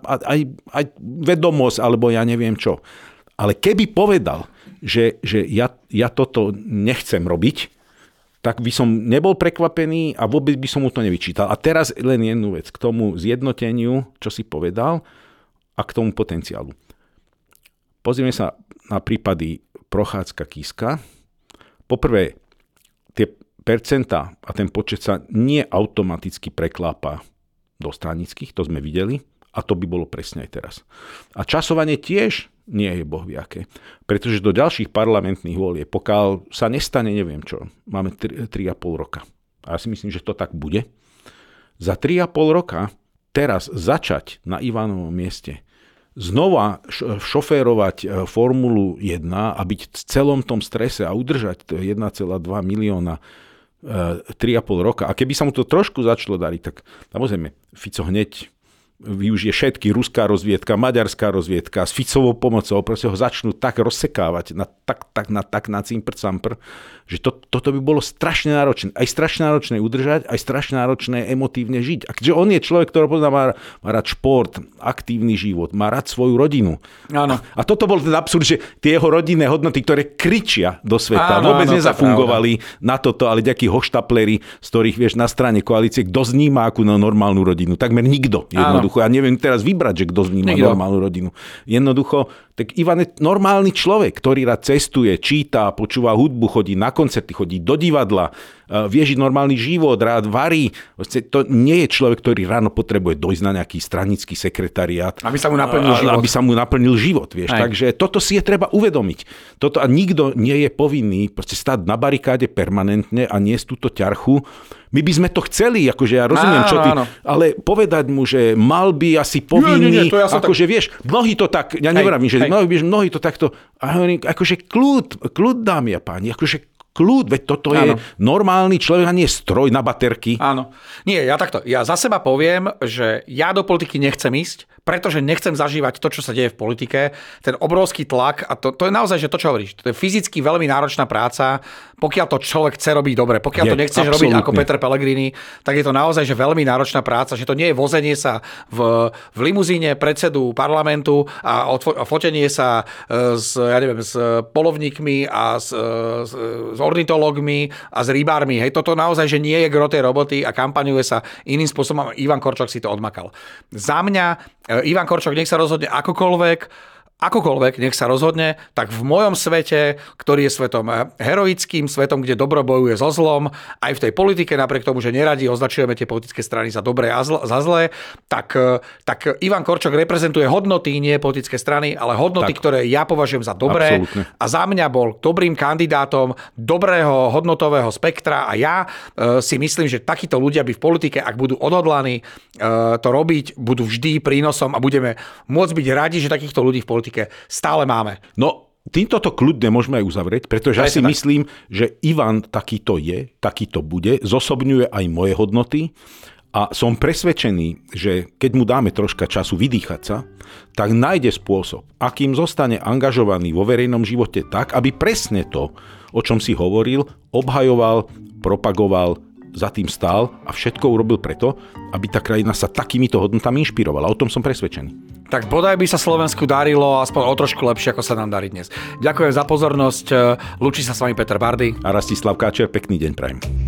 aj vedomosť, alebo ja neviem čo. Ale keby povedal, že ja toto nechcem robiť, tak by som nebol prekvapený a vôbec by som mu to nevyčítal. A teraz len jednu vec k tomu zjednoteniu, čo si povedal, a k tomu potenciálu. Pozrieme sa na prípady Prochádzka-Kiska. Poprvé, tie percentá a ten počet sa nie automaticky preklápa do stranických, to sme videli, a to by bolo presne aj teraz. A časovanie tiež nie je bohviaké, pretože do ďalších parlamentných volieb, pokiaľ sa nestane neviem čo, máme 3,5 roka. A ja si myslím, že to tak bude. Za 3,5 roka teraz začať na Ivanovom mieste znova šoférovať Formulu 1 a byť v celom tom strese a udržať 1,2 milióna 3,5 roka. A keby sa mu to trošku začalo dariť, tak samozrejme Fico hneď využije všetky, ruská rozviedka, maďarská rozviedka, s Ficovou pomocou, proste ho začnú tak rozsekávať, na cimpr-campr, že toto by bolo strašne náročné. Aj strašne náročné udržať, aj strašne náročné emotívne žiť. A keďže on je človek, ktorý má rád šport, aktívny život, má rád svoju rodinu. Áno. A toto bol ten absurd, že tie jeho rodinné hodnoty, ktoré kričia do sveta, vôbec nezafungovali na toto, ale nejakí hoštapleri, z ktorých vieš na strane koalície, kto zníma akú normálnu rodinu. Takmer nikto. Ja neviem teraz vybrať, že kto vníma normálnu rodinu. Jednoducho, tak Ivan je normálny človek, ktorý rád cestuje, číta, počúva hudbu, chodí na koncerty, chodí do divadla, vie žiť normálny život, rád varí. To nie je človek, ktorý ráno potrebuje dojsť na nejaký stranický sekretariát. Aby sa mu naplnil život. Aby sa mu naplnil život, vieš. Takže toto si je treba uvedomiť. A nikto nie je povinný proste stáť na barikáde permanentne a niesť túto ťarchu. My by sme to chceli, akože ja rozumiem, čo ty, ale povedať mu, že mal by asi povinný, akože vieš, mnohí to tak, ja nevrám, že mnohí to takto, a hovorím, akože kľud dámy a páni, akože kľud, veď toto je normálny človek a nie stroj na baterky. Áno. Nie, ja za seba poviem, že ja do politiky nechcem ísť, pretože nechcem zažívať to, čo sa deje v politike. Ten obrovský tlak, a to je naozaj, že to, čo hovoríš, to je fyzicky veľmi náročná práca, pokiaľ to človek chce robiť dobre. Pokiaľ to nechceš robiť ako Peter Pellegrini, tak je to naozaj, že veľmi náročná práca, že to nie je vozenie sa v limuzíne predsedu parlamentu a fotenie sa s polovníkmi a s ornitológmi a s rybármi. Hej, toto naozaj, že nie je gro tej roboty a kampaňuje sa iným spôsobom. Ivan Korčok si to odmakal. Za mňa Ivan Korčok nech sa rozhodne akokoľvek, nech sa rozhodne, tak v mojom svete, ktorý je svetom heroickým, svetom, kde dobro bojuje so zlom, aj v tej politike, napriek tomu, že neradi označujeme tie politické strany za dobré a za zlé, tak Ivan Korčok reprezentuje hodnoty, nie politické strany, ale hodnoty, ktoré ja považujem za dobré. Absolutne. A za mňa bol dobrým kandidátom dobrého hodnotového spektra a ja si myslím, že takíto ľudia by v politike, ak budú odhodlaní to robiť, budú vždy prínosom a budeme môcť byť radi, že takýchto ľudí v politike stále máme. No, týmto to kľudne môžeme aj uzavrieť, pretože ja si myslím, že Ivan takýto je, takýto bude, zosobňuje aj moje hodnoty a som presvedčený, že keď mu dáme troška času vydýchať sa, tak nájde spôsob, akým zostane angažovaný vo verejnom živote tak, aby presne to, o čom si hovoril, obhajoval, propagoval, za tým stál a všetko urobil preto, aby tá krajina sa takýmito hodnotami inšpirovala. O tom som presvedčený. Tak bodaj by sa Slovensku darilo aspoň o trošku lepšie, ako sa nám darí dnes. Ďakujem za pozornosť. Lúči sa s vami Peter Bardy a Rastislav Káčer. Pekný deň prajem.